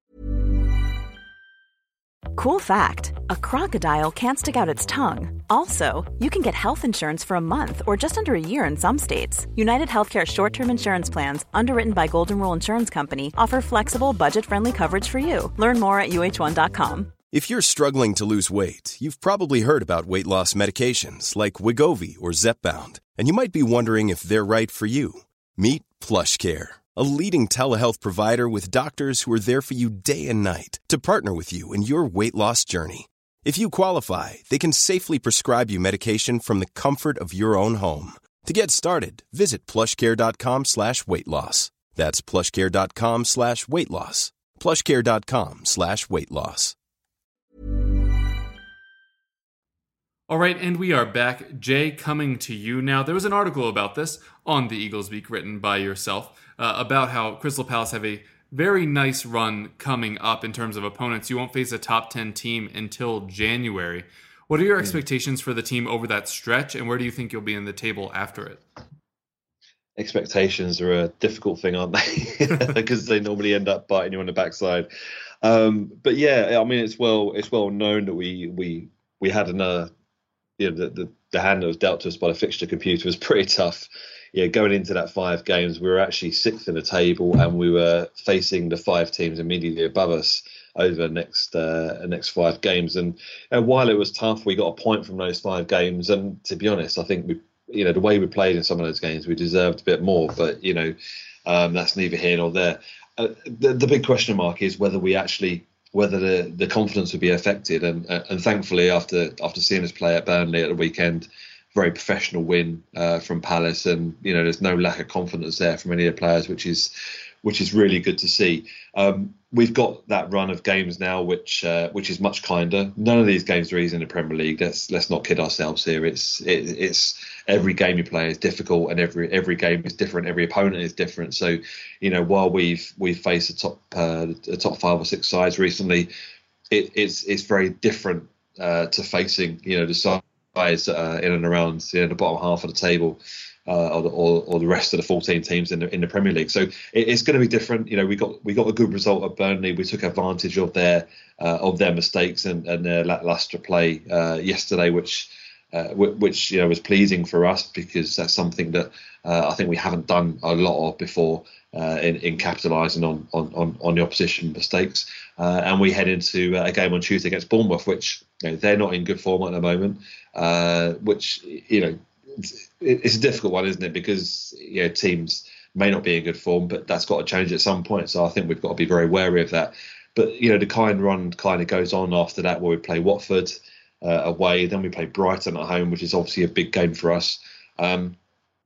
Cool fact, a crocodile can't stick out its tongue. Also, you can get health insurance for a month or just under a year in some states. United Healthcare short-term insurance plans, underwritten by Golden Rule Insurance Company, offer flexible, budget-friendly coverage for you. Learn more at U H one dot com. If you're struggling to lose weight, you've probably heard about weight loss medications like Wegovy or Zepbound, and you might be wondering if they're right for you. Meet PlushCare, a leading telehealth provider with doctors who are there for you day and night to partner with you in your weight loss journey. If you qualify, they can safely prescribe you medication from the comfort of your own home. To get started, visit plushcare.com slash weight loss. That's plushcare.com slash weight loss. plushcare.com slash weight loss. All right, and we are back. Jay, coming to you now. There was an article about this on the Eagles Beak written by yourself uh, about how Crystal Palace have a very nice run coming up in terms of opponents. You won't face a top ten team until January. What are your expectations for the team over that stretch, and where do you think you'll be in the table after it? Expectations are a difficult thing, aren't they? Because they normally end up biting you on the backside. Um, but yeah, I mean, it's well, it's well known that we we we had another. You know, the, the, the hand that was dealt to us by the fixture computer was pretty tough. Yeah, going into that five games, we were actually sixth in the table, and we were facing the five teams immediately above us over the next uh, next five games. And, and while it was tough, we got a point from those five games. And to be honest, I think we, you know, the way we played in some of those games, we deserved a bit more. But you know, um, that's neither here nor there. Uh, the, the big question mark is whether we actually. whether the, the confidence would be affected. And and thankfully, after after seeing us play at Burnley at the weekend, very professional win uh, from Palace, and you know there's no lack of confidence there from any of the players, which is which is really good to see. Um, we've got that run of games now, which uh, which is much kinder. None of these games are easy in the Premier League. Let's let's not kid ourselves here. It's it, it's every game you play is difficult, and every every game is different. Every opponent is different. So, you know, while we've we've faced the top uh, the top five or six sides recently, it, it's it's very different uh, to facing you know the sides uh, in and around you know, the bottom half of the table. Uh, or, the, or, or the rest of the fourteen teams in the in the Premier League, so it, it's going to be different. You know, we got we got a good result at Burnley. We took advantage of their uh, of their mistakes and, and their lacklustre play uh, yesterday, which uh, w- which you know was pleasing for us because that's something that uh, I think we haven't done a lot of before uh, in, in capitalising on, on on on the opposition mistakes. Uh, and we head into a game on Tuesday against Bournemouth, which you know, they're not in good form at the moment, uh, which you know. It's, it's a difficult one, isn't it? Because you know, teams may not be in good form, but that's got to change at some point. So I think we've got to be very wary of that. But you know, the kind run kind of goes on after that, where we play Watford uh, away, then we play Brighton at home, which is obviously a big game for us. Um,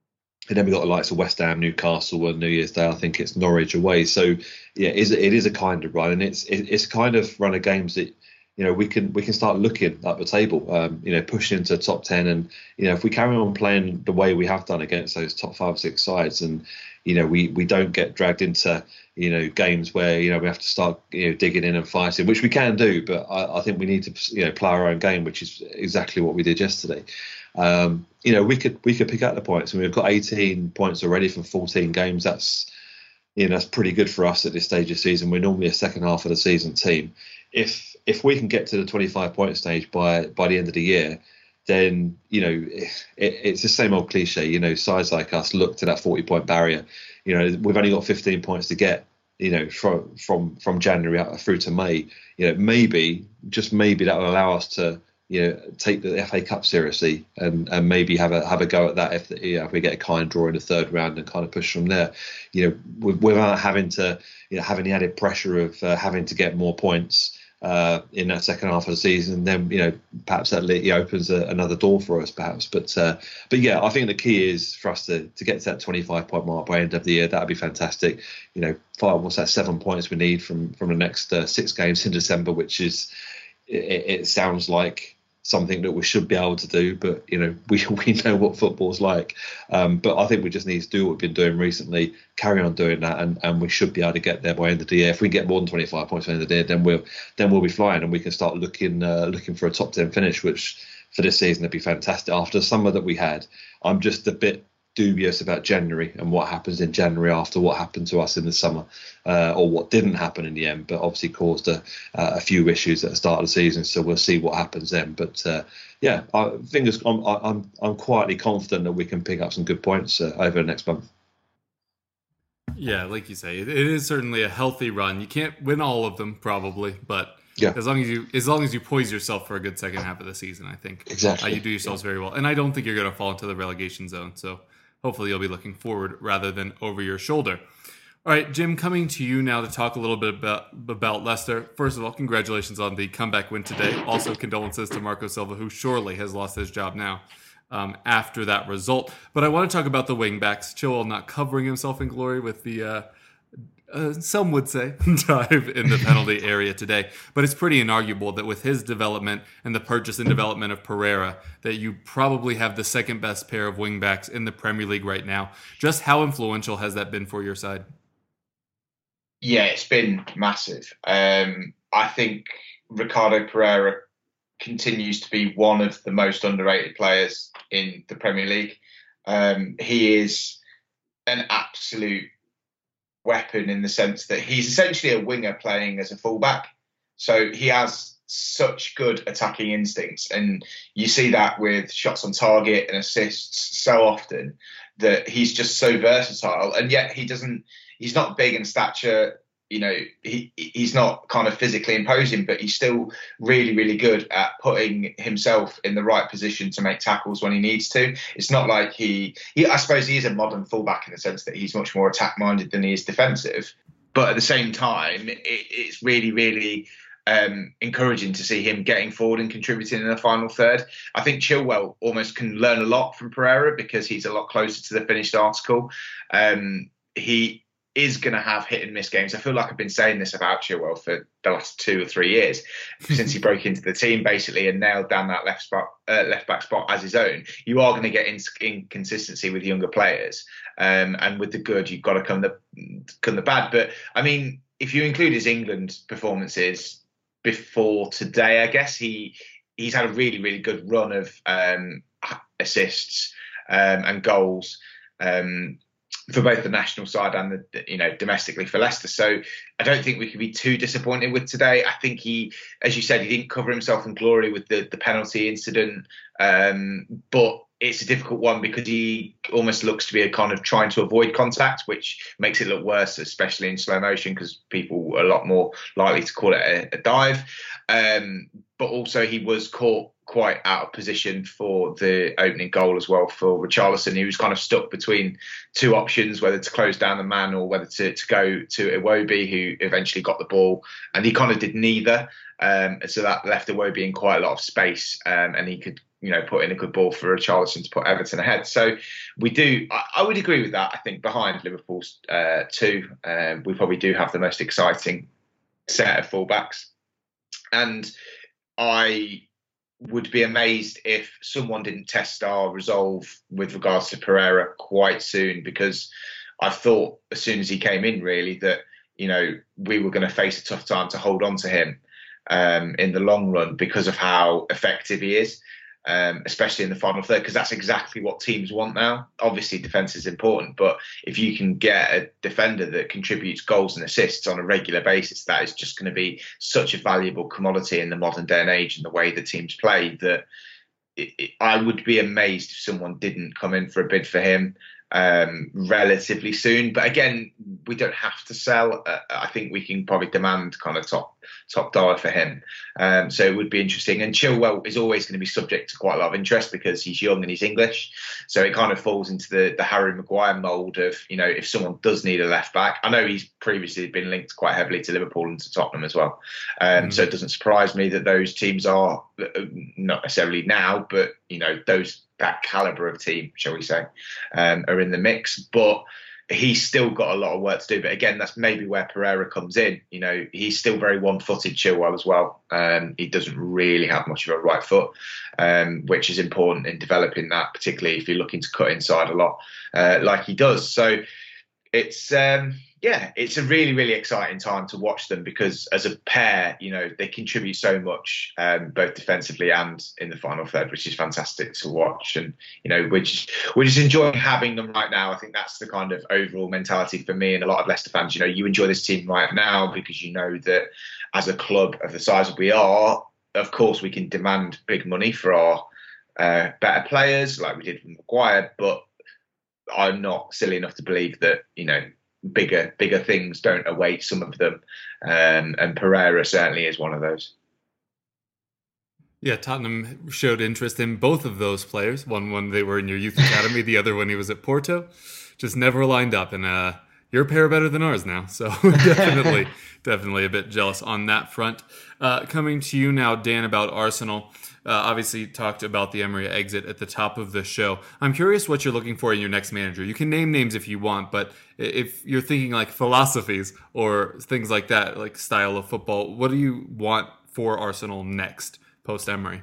And then we got the likes of West Ham, Newcastle, and New Year's Day. I think it's Norwich away. So yeah, it is, it is a kind of run, and it's it, it's kind of run of games that, you know, we can we can start looking at the table, um, you know, pushing into top ten, and you know, if we carry on playing the way we have done against those top five or six sides, and you know, we we don't get dragged into, you know, games where, you know, we have to start, you know, digging in and fighting, which we can do, but I, I think we need to, you know, play our own game, which is exactly what we did yesterday. Um, you know, we could we could pick up the points, and we've got eighteen points already from fourteen games. That's, you know, that's pretty good for us at this stage of the season. We're normally a second half of the season team. If if we can get to the twenty-five point stage by by the end of the year, then, you know, it, it's the same old cliche. You know, sides like us look to that forty point barrier. You know, we've only got fifteen points to get, you know, from from from January through to May. You know, maybe, just maybe, that will allow us to, you know, take the F A Cup seriously, and, and maybe have a have a go at that if, the, you know, if we get a kind draw in the third round, and kind of push from there. You know, without having to, you know, having the added pressure of uh, having to get more points uh, in that second half of the season. Then, you know, perhaps that really opens a, another door for us, perhaps. But uh, but yeah, I think the key is for us to to get to that twenty-five point mark by end of the year. That'd be fantastic. You know, five what's that seven points we need from from the next uh, six games in December, which is, it, it sounds like something that we should be able to do, but you know, we we know what football's like. Um, but I think we just need to do what we've been doing recently, carry on doing that, and, and we should be able to get there by end of the year. If we get more than twenty-five points by the end of the year, then we'll then we'll be flying, and we can start looking uh, looking for a top ten finish, which for this season would be fantastic. After the summer that we had, I'm just a bit dubious about January and what happens in January after what happened to us in the summer, uh, or what didn't happen in the end, but obviously caused a, uh, a few issues at the start of the season. So we'll see what happens then. But uh, yeah, I fingers I'm, I'm I'm quietly confident that we can pick up some good points uh, over the next month. Yeah, like you say, it, it is certainly a healthy run. You can't win all of them probably, but yeah, as long as you as long as you poise yourself for a good second half of the season, I think exactly uh, you do yourselves yeah. very well. And I don't think you're going to fall into the relegation zone. So hopefully you'll be looking forward rather than over your shoulder. All right, Jim, coming to you now to talk a little bit about, about Leicester. First of all, congratulations on the comeback win today. Also, condolences to Marco Silva, who surely has lost his job now um, after that result. But I want to talk about the wingbacks. Chilwell not covering himself in glory with the, uh, uh, some would say, dive in the penalty area today. But it's pretty inarguable that with his development and the purchase and development of Pereira, that you probably have the second best pair of wingbacks in the Premier League right now. Just how influential has that been for your side? Yeah, it's been massive. Um, I think Ricardo Pereira continues to be one of the most underrated players in the Premier League. Um, he is an absolute weapon in the sense that he's essentially a winger playing as a fullback. So he has such good attacking instincts, and you see that with shots on target and assists so often, that he's just so versatile. And yet he doesn't, he's not big in stature, you know, he he's not kind of physically imposing, but he's still really, really good at putting himself in the right position to make tackles when he needs to. It's not like he, he I suppose he is a modern fullback in the sense that he's much more attack-minded than he is defensive. But at the same time, it, it's really, really um, encouraging to see him getting forward and contributing in the final third. I think Chilwell almost can learn a lot from Pereira because he's a lot closer to the finished article. Um, he is going to have hit and miss games. I feel like I've been saying this about Chilwell for the last two or three years since he broke into the team basically and nailed down that left spot, uh, left back spot as his own. You are going to get inconsistency with younger players, um, and with the good, you've got to come the come the bad. But I mean, if you include his England performances before today, I guess he he's had a really really good run of um, assists um, and goals. Um, for both the national side and the, you know, domestically for Leicester. So I don't think we could be too disappointed with today. I think he, as you said, he didn't cover himself in glory with the, the penalty incident. Um, but it's a difficult one because he almost looks to be a kind of trying to avoid contact, which makes it look worse, especially in slow motion, because people are a lot more likely to call it a, a dive. Um, but also he was caught quite out of position for the opening goal as well for Richarlison. He was kind of stuck between two options, whether to close down the man or whether to, to go to Iwobi, who eventually got the ball. And he kind of did neither. Um, so that left Iwobi in quite a lot of space, um, and he could you know, put in a good ball for Richarlison to put Everton ahead. So we do, I, I would agree with that. I think behind Liverpool's uh, two, um, we probably do have the most exciting set of fullbacks. And I would be amazed if someone didn't test our resolve with regards to Pereira quite soon, because I thought as soon as he came in, really, that, you know, we were going to face a tough time to hold on to him um, in the long run because of how effective he is. Um, especially in the final third, because that's exactly what teams want now. Obviously, defence is important, but if you can get a defender that contributes goals and assists on a regular basis, that is just going to be such a valuable commodity in the modern day and age and the way the teams play that it, it, I would be amazed if someone didn't come in for a bid for him um, relatively soon. But again, we don't have to sell. Uh, I think we can probably demand kind of top top dollar for him. Um, so it would be interesting. And Chilwell is always going to be subject to quite a lot of interest because he's young and he's English. So it kind of falls into the, the Harry Maguire mould of, you know, if someone does need a left back. I know he's previously been linked quite heavily to Liverpool and to Tottenham as well. Um, mm. So it doesn't surprise me that those teams are, not necessarily now, but, you know, those that calibre of team, shall we say, um, are in the mix. But he's still got a lot of work to do. But again, that's maybe where Pereira comes in. You know, he's still very one-footed, Chilwell, as well. Um, he doesn't really have much of a right foot, um, which is important in developing that, particularly if you're looking to cut inside a lot, uh, like he does. So it's, um, yeah, it's a really, really exciting time to watch them because as a pair, you know, they contribute so much, um, both defensively and in the final third, which is fantastic to watch. And, you know, we're just, we're just enjoying having them right now. I think that's the kind of overall mentality for me and a lot of Leicester fans. You know, you enjoy this team right now because you know that as a club of the size that we are, of course, we can demand big money for our uh, better players like we did with Maguire. But I'm not silly enough to believe that, you know, bigger bigger things don't await some of them, um, and Pereira certainly is one of those. Yeah, Tottenham showed interest in both of those players. One when they were in your youth academy, the other when he was at Porto. Just never lined up, and uh, your pair are better than ours now, so definitely definitely a bit jealous on that front. Uh, coming to you now, Dan, about Arsenal. Uh, obviously talked about the Emery exit at the top of the show. I'm curious what you're looking for in your next manager. You can name names if you want, but if you're thinking like philosophies or things like that, like style of football, what do you want for Arsenal next post Emery?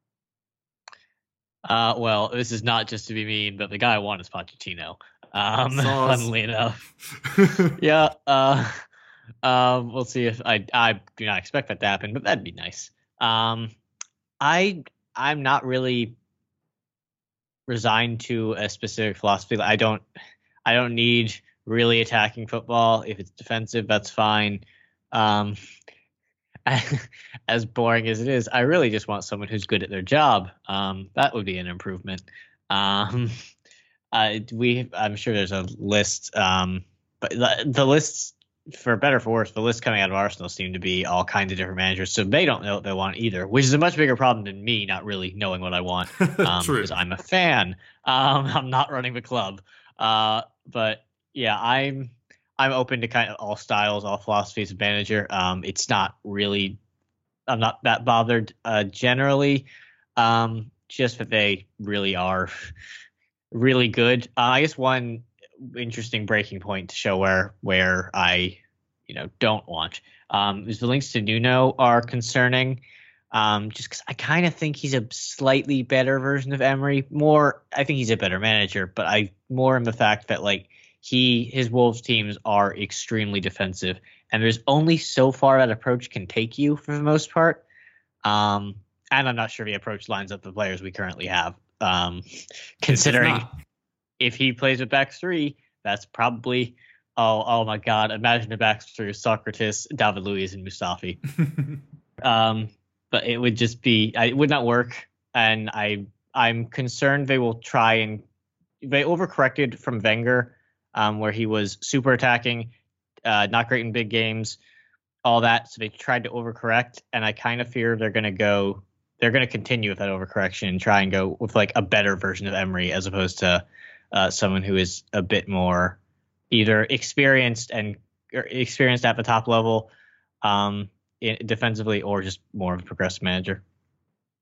Uh, well, this is not just to be mean, but the guy I want is Pochettino. Um, funnily enough, yeah. Uh, um, we'll see if I I do not expect that to happen, but that'd be nice. Um. I I'm not really resigned to a specific philosophy. I don't I don't need really attacking football. If it's defensive, that's fine. Um, as boring as it is, I really just want someone who's good at their job. Um, that would be an improvement. Um, I, we I'm sure there's a list, um, but the, the lists, for better or for worse, the list coming out of Arsenal seem to be all kinds of different managers, so they don't know what they want either, which is a much bigger problem than me not really knowing what I want, um, because I'm a fan. Um, I'm not running the club, uh, but yeah, I'm I'm open to kind of all styles, all philosophies of manager. Um, it's not really, I'm not that bothered uh, generally, um, just that they really are really good. Uh, I guess one interesting breaking point to show where where I, you know, don't want um, is the links to Nuno are concerning. Um, just because I kind of think he's a slightly better version of Emery. More, I think he's a better manager, but I more in the fact that like he his Wolves teams are extremely defensive, and there's only so far that approach can take you for the most part. Um, and I'm not sure the approach lines up the players we currently have. Um, considering. If he plays with back three, that's probably, oh, oh my God, imagine a back three with Socrates, David Luiz, and Mustafi. um, but it would just be, it would not work. And I, I'm concerned they will try and, they overcorrected from Wenger, um, where he was super attacking, uh, not great in big games, all that. So they tried to overcorrect. And I kind of fear they're going to go, they're going to continue with that overcorrection and try and go with like a better version of Emery as opposed to Uh, someone who is a bit more either experienced and or experienced at the top level um, in, defensively, or just more of a progressive manager.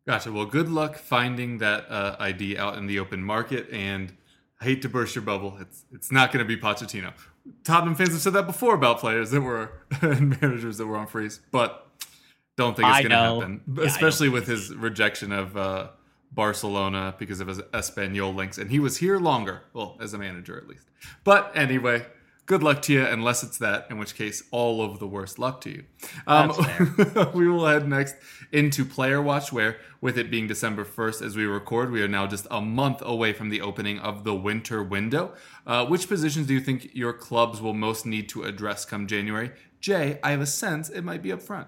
Gotcha. Well, good luck finding that uh, I D out in the open market, and I hate to burst your bubble. It's it's not going to be Pochettino. Tottenham fans have said that before about players that were and managers that were on freeze, but don't think it's going to happen, yeah, especially with his rejection of uh, Barcelona because of his Espanyol links, and he was here longer, well, as a manager at least. But anyway, good luck to you, unless it's that, in which case, all of the worst luck to you. Um, we will head next into Player Watch, where, with it being December first as we record, we are now just a month away from the opening of the winter window. Uh, which positions do you think your clubs will most need to address come January? Jay, I have a sense it might be up front.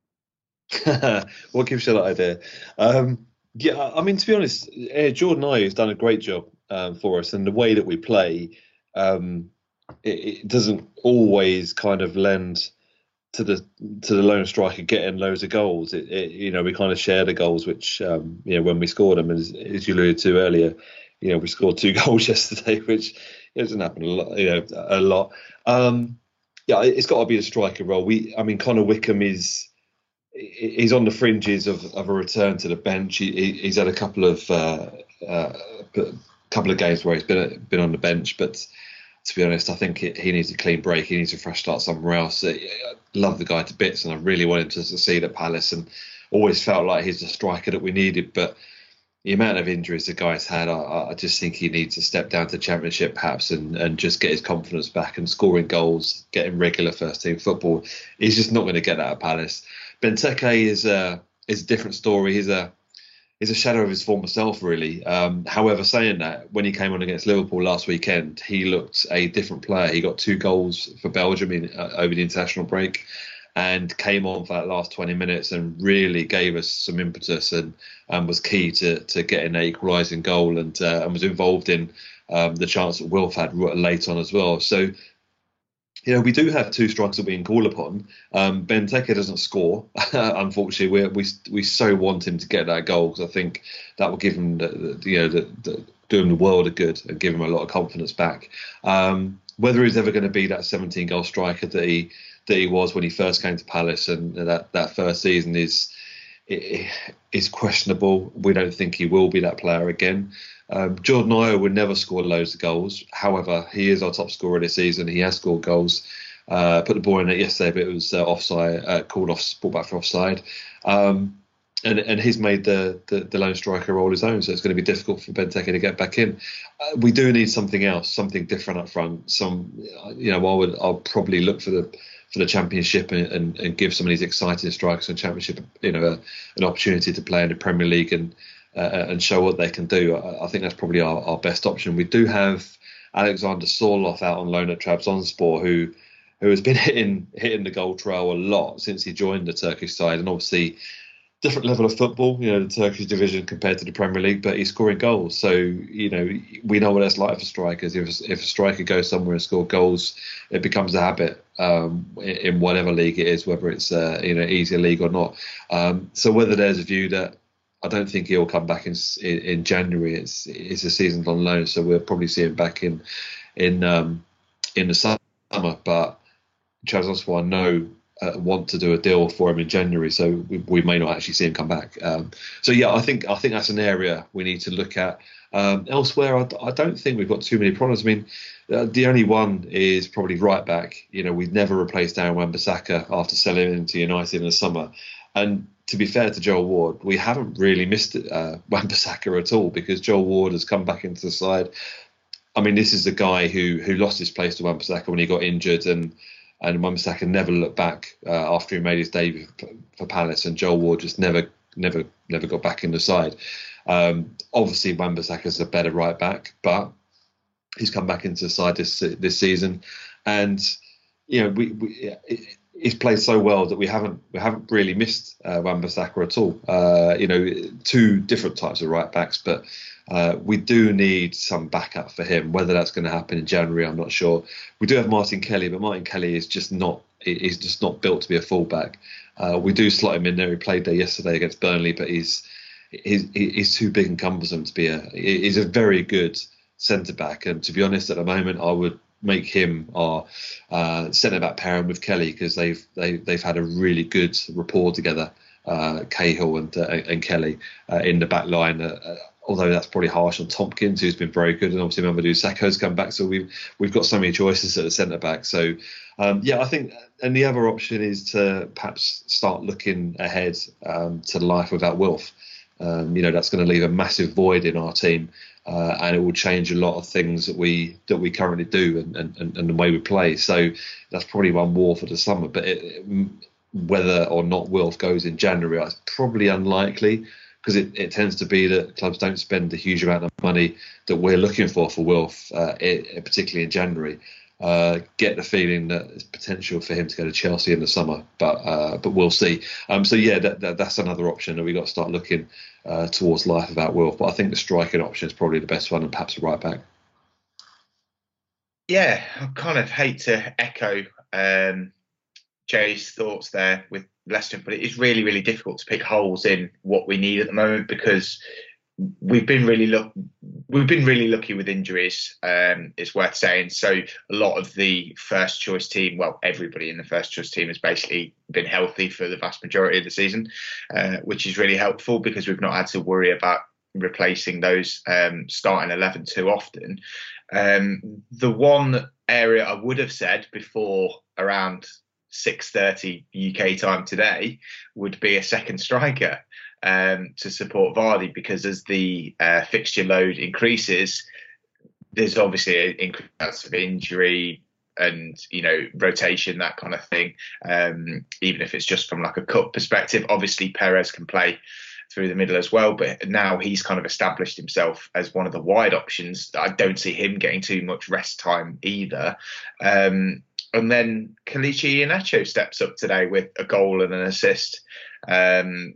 What gives you that idea? Um, yeah, I mean, to be honest, uh, Jordan Ayew has done a great job um, for us, and the way that we play, um, it, it doesn't always kind of lend to the to the lone striker getting loads of goals. It, it, you know, we kind of share the goals, which um, you know, when we scored them, as, as you alluded to earlier, you know, we scored two goals yesterday, which it doesn't happen a lot. You know, a lot. Um, yeah, it's got to be a striker role. We, I mean, Connor Wickham is. He's on the fringes of, of a return to the bench. He, he's had a couple of uh, uh, couple of games where he's been been on the bench, but to be honest, I think it, he needs a clean break. He needs a fresh start somewhere else. I love the guy to bits, and I really want him to succeed at Palace, and always felt like he's the striker that we needed. But the amount of injuries the guy's had, I, I just think he needs to step down to Championship perhaps and, and just get his confidence back and scoring goals, getting regular first team football. He's just not going to get that at Palace. Benteke is a is a different story. He's a he's a shadow of his former self, really. Um, however, saying that, when he came on against Liverpool last weekend, he looked a different player. He got two goals for Belgium in, uh, over the international break, and came on for that last twenty minutes and really gave us some impetus and, and was key to to getting an equalising goal and uh, and was involved in um, the chance that Wilf had late on as well. So. You know, we do have two strikers that we can call upon. Um, Benteke doesn't score, unfortunately. We we we so want him to get that goal because I think that will give him, the, the, you know, the, the, do him the world of good and give him a lot of confidence back. Um, whether he's ever going to be that seventeen goal striker that he that he was when he first came to Palace and that, that first season is is questionable. We don't think he will be that player again. Um, Jordan Ayew would never score loads of goals. However, he is our top scorer this season. He has scored goals. Uh, put the ball in it yesterday, but it was uh, offside, uh, called off, brought back for offside. Um, and and he's made the, the the lone striker role his own, so it's going to be difficult for Benteke to get back in. Uh, we do need something else, something different up front. Some, you know, I would I'll probably look for the for the Championship and, and, and give some of these exciting strikers in Championship, you know, a, an opportunity to play in the Premier League and. Uh, and show what they can do. I, I think that's probably our, our best option. We do have Alexander Sorloth out on loan at Trabzonspor, who who has been hitting hitting the goal trail a lot since he joined the Turkish side, and obviously different level of football, you know, the Turkish division compared to the Premier League, but he's scoring goals. So, you know, we know what that's like for strikers. If if a striker goes somewhere and scores goals, it becomes a habit um, in whatever league it is, whether it's uh, you know easier league or not. Um, so whether there's a view that I don't think he'll come back in in, in January. It's it's a season on loan, so we'll probably see him back in in um, in the summer. But Trabzonspor, I know, uh, want to do a deal for him in January, so we, we may not actually see him come back. Um, so yeah, I think I think that's an area we need to look at. Um, elsewhere, I, I don't think we've got too many problems. I mean, uh, the only one is probably right back. You know, we'd never replaced Darren Wan-Bissaka after selling him to United in the summer, and to be fair to Joel Ward, we haven't really missed uh, Wan-Bissaka at all because Joel Ward has come back into the side. I mean, this is the guy who who lost his place to Wan-Bissaka when he got injured, and and Wan-Bissaka never looked back uh, after he made his debut for, for Palace, and Joel Ward just never never never got back in the side. Um, obviously, Wan-Bissaka is a better right back, but he's come back into the side this this season, and you know we. we it, He's played so well that we haven't we haven't really missed uh, Wan-Bissaka at all. Uh, you know, two different types of right backs, but uh, we do need some backup for him. Whether that's going to happen in January, I'm not sure. We do have Martin Kelly, but Martin Kelly is just not he's just not built to be a fullback. Uh, we do slot him in there. He played there yesterday against Burnley, but he's he's, he's too big and cumbersome to be a. He's a very good centre back, and to be honest, at the moment, I would make him our uh, centre back pairing with Kelly because they've they, they've had a really good rapport together uh, Cahill and uh, and Kelly uh, in the back line. Uh, uh, although that's probably harsh on Tompkins, who's been very good, and obviously Mamadou Sakho's come back, so we've we've got so many choices at the centre back. So um, yeah, I think, and the other option is to perhaps start looking ahead um, to life without Wilf. Um, you know, that's going to leave a massive void in our team, uh, and it will change a lot of things that we that we currently do and, and, and the way we play. So that's probably one more for the summer. But it, it, whether or not Wilf goes in January, it's probably unlikely, because it, it tends to be that clubs don't spend a huge amount of money that we're looking for for Wilf, uh, it, particularly in January. Uh, get the feeling that there's potential for him to go to Chelsea in the summer, but uh, but we'll see. Um, so yeah, that, that, that's another option that we got to start looking uh, towards life without Wilf. But I think the striking option is probably the best one, and perhaps a right back. Yeah, I kind of hate to echo um, Jay's thoughts there with Leicester, but it is really, really difficult to pick holes in what we need at the moment, because we've been really look we've been really lucky with injuries, um, it's worth saying. So a lot of the first choice team, well, everybody in the first choice team has basically been healthy for the vast majority of the season, uh, which is really helpful because we've not had to worry about replacing those um, starting eleven too often. Um, the one area I would have said before around six thirty U K time today would be a second striker um, to support Vardy, because as the uh, fixture load increases, there's obviously an increase of injury and, you know, rotation, that kind of thing. Um, even if it's just from like a cup perspective, obviously Perez can play through the middle as well, but now he's kind of established himself as one of the wide options. I don't see him getting too much rest time either. Um, and then Kelechi Iheanacho steps up today with a goal and an assist. Um,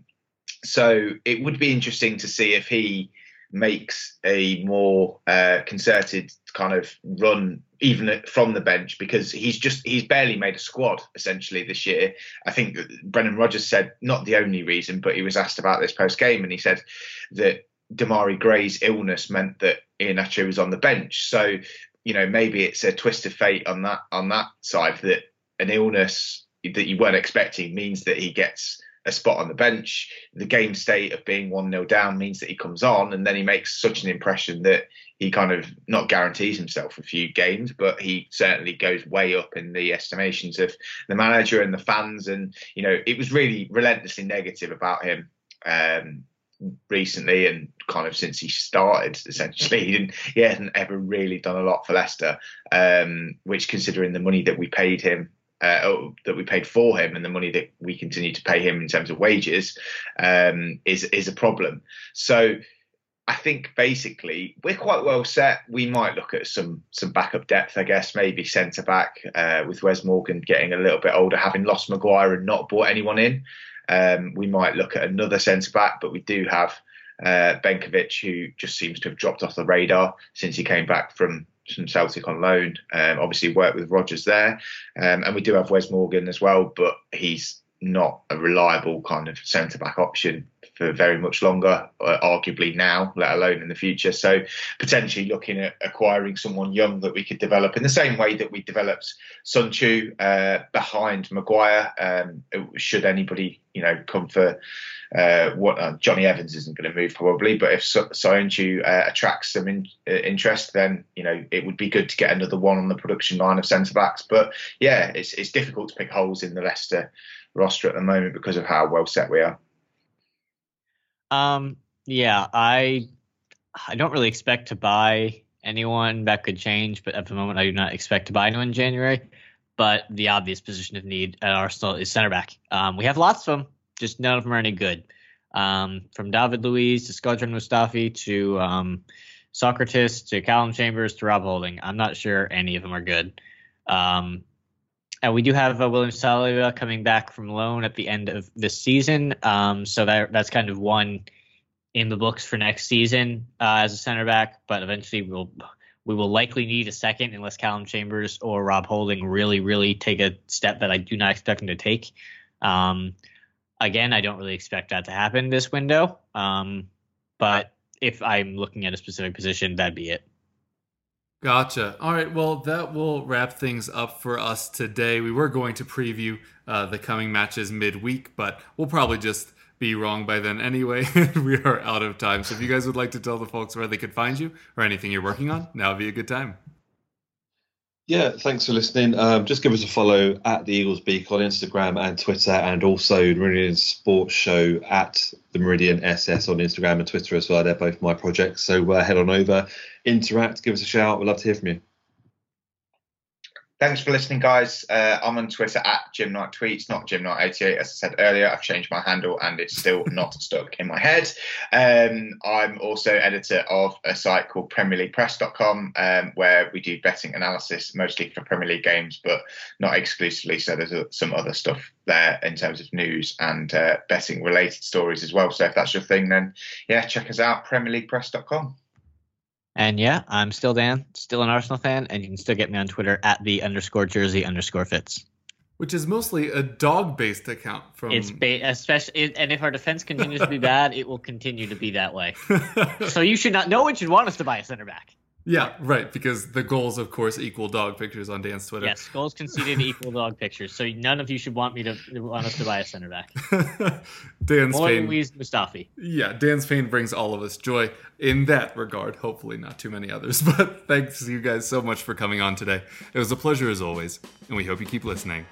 so it would be interesting to see if he makes a more uh, concerted kind of run even from the bench, because he's just he's barely made a squad essentially this year. I think Brendan Rodgers said, not the only reason, but he was asked about this post game, and he said that Damari Gray's illness meant that Iheanacho was on the bench. So, you know, maybe it's a twist of fate on that on that side, that an illness that you weren't expecting means that he gets a spot on the bench. The game state of being one nil down means that he comes on, and then he makes such an impression that he kind of not guarantees himself a few games, but he certainly goes way up in the estimations of the manager and the fans. And, you know, it was really relentlessly negative about him um, recently, and kind of since he started, essentially. He didn't, he hasn't ever really done a lot for Leicester, um, which, considering the money that we paid him, Uh, oh, that we paid for him and the money that we continue to pay him in terms of wages, um, is is a problem. So I think basically we're quite well set. We might look at some some backup depth, I guess, maybe centre back uh, with Wes Morgan getting a little bit older, having lost Maguire and not brought anyone in. Um, we might look at another centre back, but we do have uh, Benkovic, who just seems to have dropped off the radar since he came back from from Celtic on loan. Um, obviously worked with Rodgers there, um, and we do have Wes Morgan as well, but he's not a reliable kind of centre back option for very much longer, uh, arguably now, let alone in the future. So potentially looking at acquiring someone young that we could develop in the same way that we developed Sun Chu uh, behind Maguire. Um, should anybody, you know, come for uh, what uh, Johnny Evans isn't going to move probably, but if Sun Chu uh, attracts some in, uh, interest, then, you know, it would be good to get another one on the production line of centre backs. But yeah, it's it's difficult to pick holes in the Leicester roster at the moment because of how well set we are. Um, yeah, I I don't really expect to buy anyone. That could change, but at the moment I do not expect to buy anyone in January. But the obvious position of need at Arsenal is center back. Um, we have lots of them, just none of them are any good. Um, from David Luiz to Skodran Mustafi to um, Socrates to Callum Chambers to Rob Holding. I'm not sure any of them are good. Um, And we do have uh, William Saliba coming back from loan at the end of this season. Um, so that that's kind of one in the books for next season uh, as a center back. But eventually we'll we will likely need a second unless Callum Chambers or Rob Holding really, really take a step that I do not expect them to take. Um, again, I don't really expect that to happen this window. Um, but if I'm looking at a specific position, that'd be it. Gotcha. All right. Well, that will wrap things up for us today. We were going to preview uh, the coming matches midweek, but we'll probably just be wrong by then anyway. We are out of time. So if you guys would like to tell the folks where they could find you or anything you're working on, now would be a good time. Yeah, thanks for listening. Um, just give us a follow at the Eagles Beak on Instagram and Twitter, and also Meridian Sports Show at the Meridian S S on Instagram and Twitter as well. They're both my projects. So uh, head on over, interact, give us a shout. We'd love to hear from you. Thanks for listening, guys. Uh, I'm on Twitter at Jim Knight Tweets, not Jim Knight eighty-eight. As I said earlier, I've changed my handle and it's still not stuck in my head. Um, I'm also editor of a site called Premier League Press dot com, um, where we do betting analysis, mostly for Premier League games, but not exclusively. So there's uh, some other stuff there in terms of news and uh, betting related stories as well. So if that's your thing, then yeah, check us out, Premier League Press dot com. And yeah, I'm still Dan, still an Arsenal fan, and you can still get me on Twitter at the underscore jersey underscore fits. Which is mostly a dog-based account from. It's ba- especially, and if our defense continues to be bad, it will continue to be that way. So you should not. No one should want us to buy a center back. Yeah, right. Because the goals, of course, equal dog pictures on Dan's Twitter. Yes, goals conceded equal dog pictures. So none of you should want me to want us to buy a center back. Dan's More pain. than Luis Mustafi. Yeah, Dan's pain brings all of us joy in that regard. Hopefully, not too many others. But thanks you guys so much for coming on today. It was a pleasure as always, and we hope you keep listening.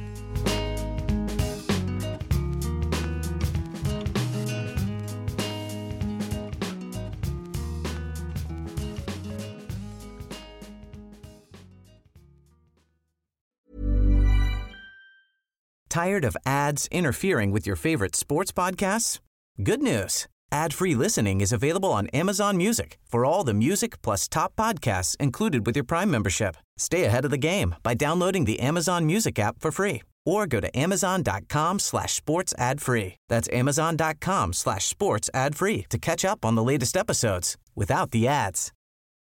Tired of ads interfering with your favorite sports podcasts? Good news. Ad-free listening is available on Amazon Music for all the music plus top podcasts included with your Prime membership. Stay ahead of the game by downloading the Amazon Music app for free or go to amazon.com slash sports ad free. That's amazon.com slash sports ad free to catch up on the latest episodes without the ads.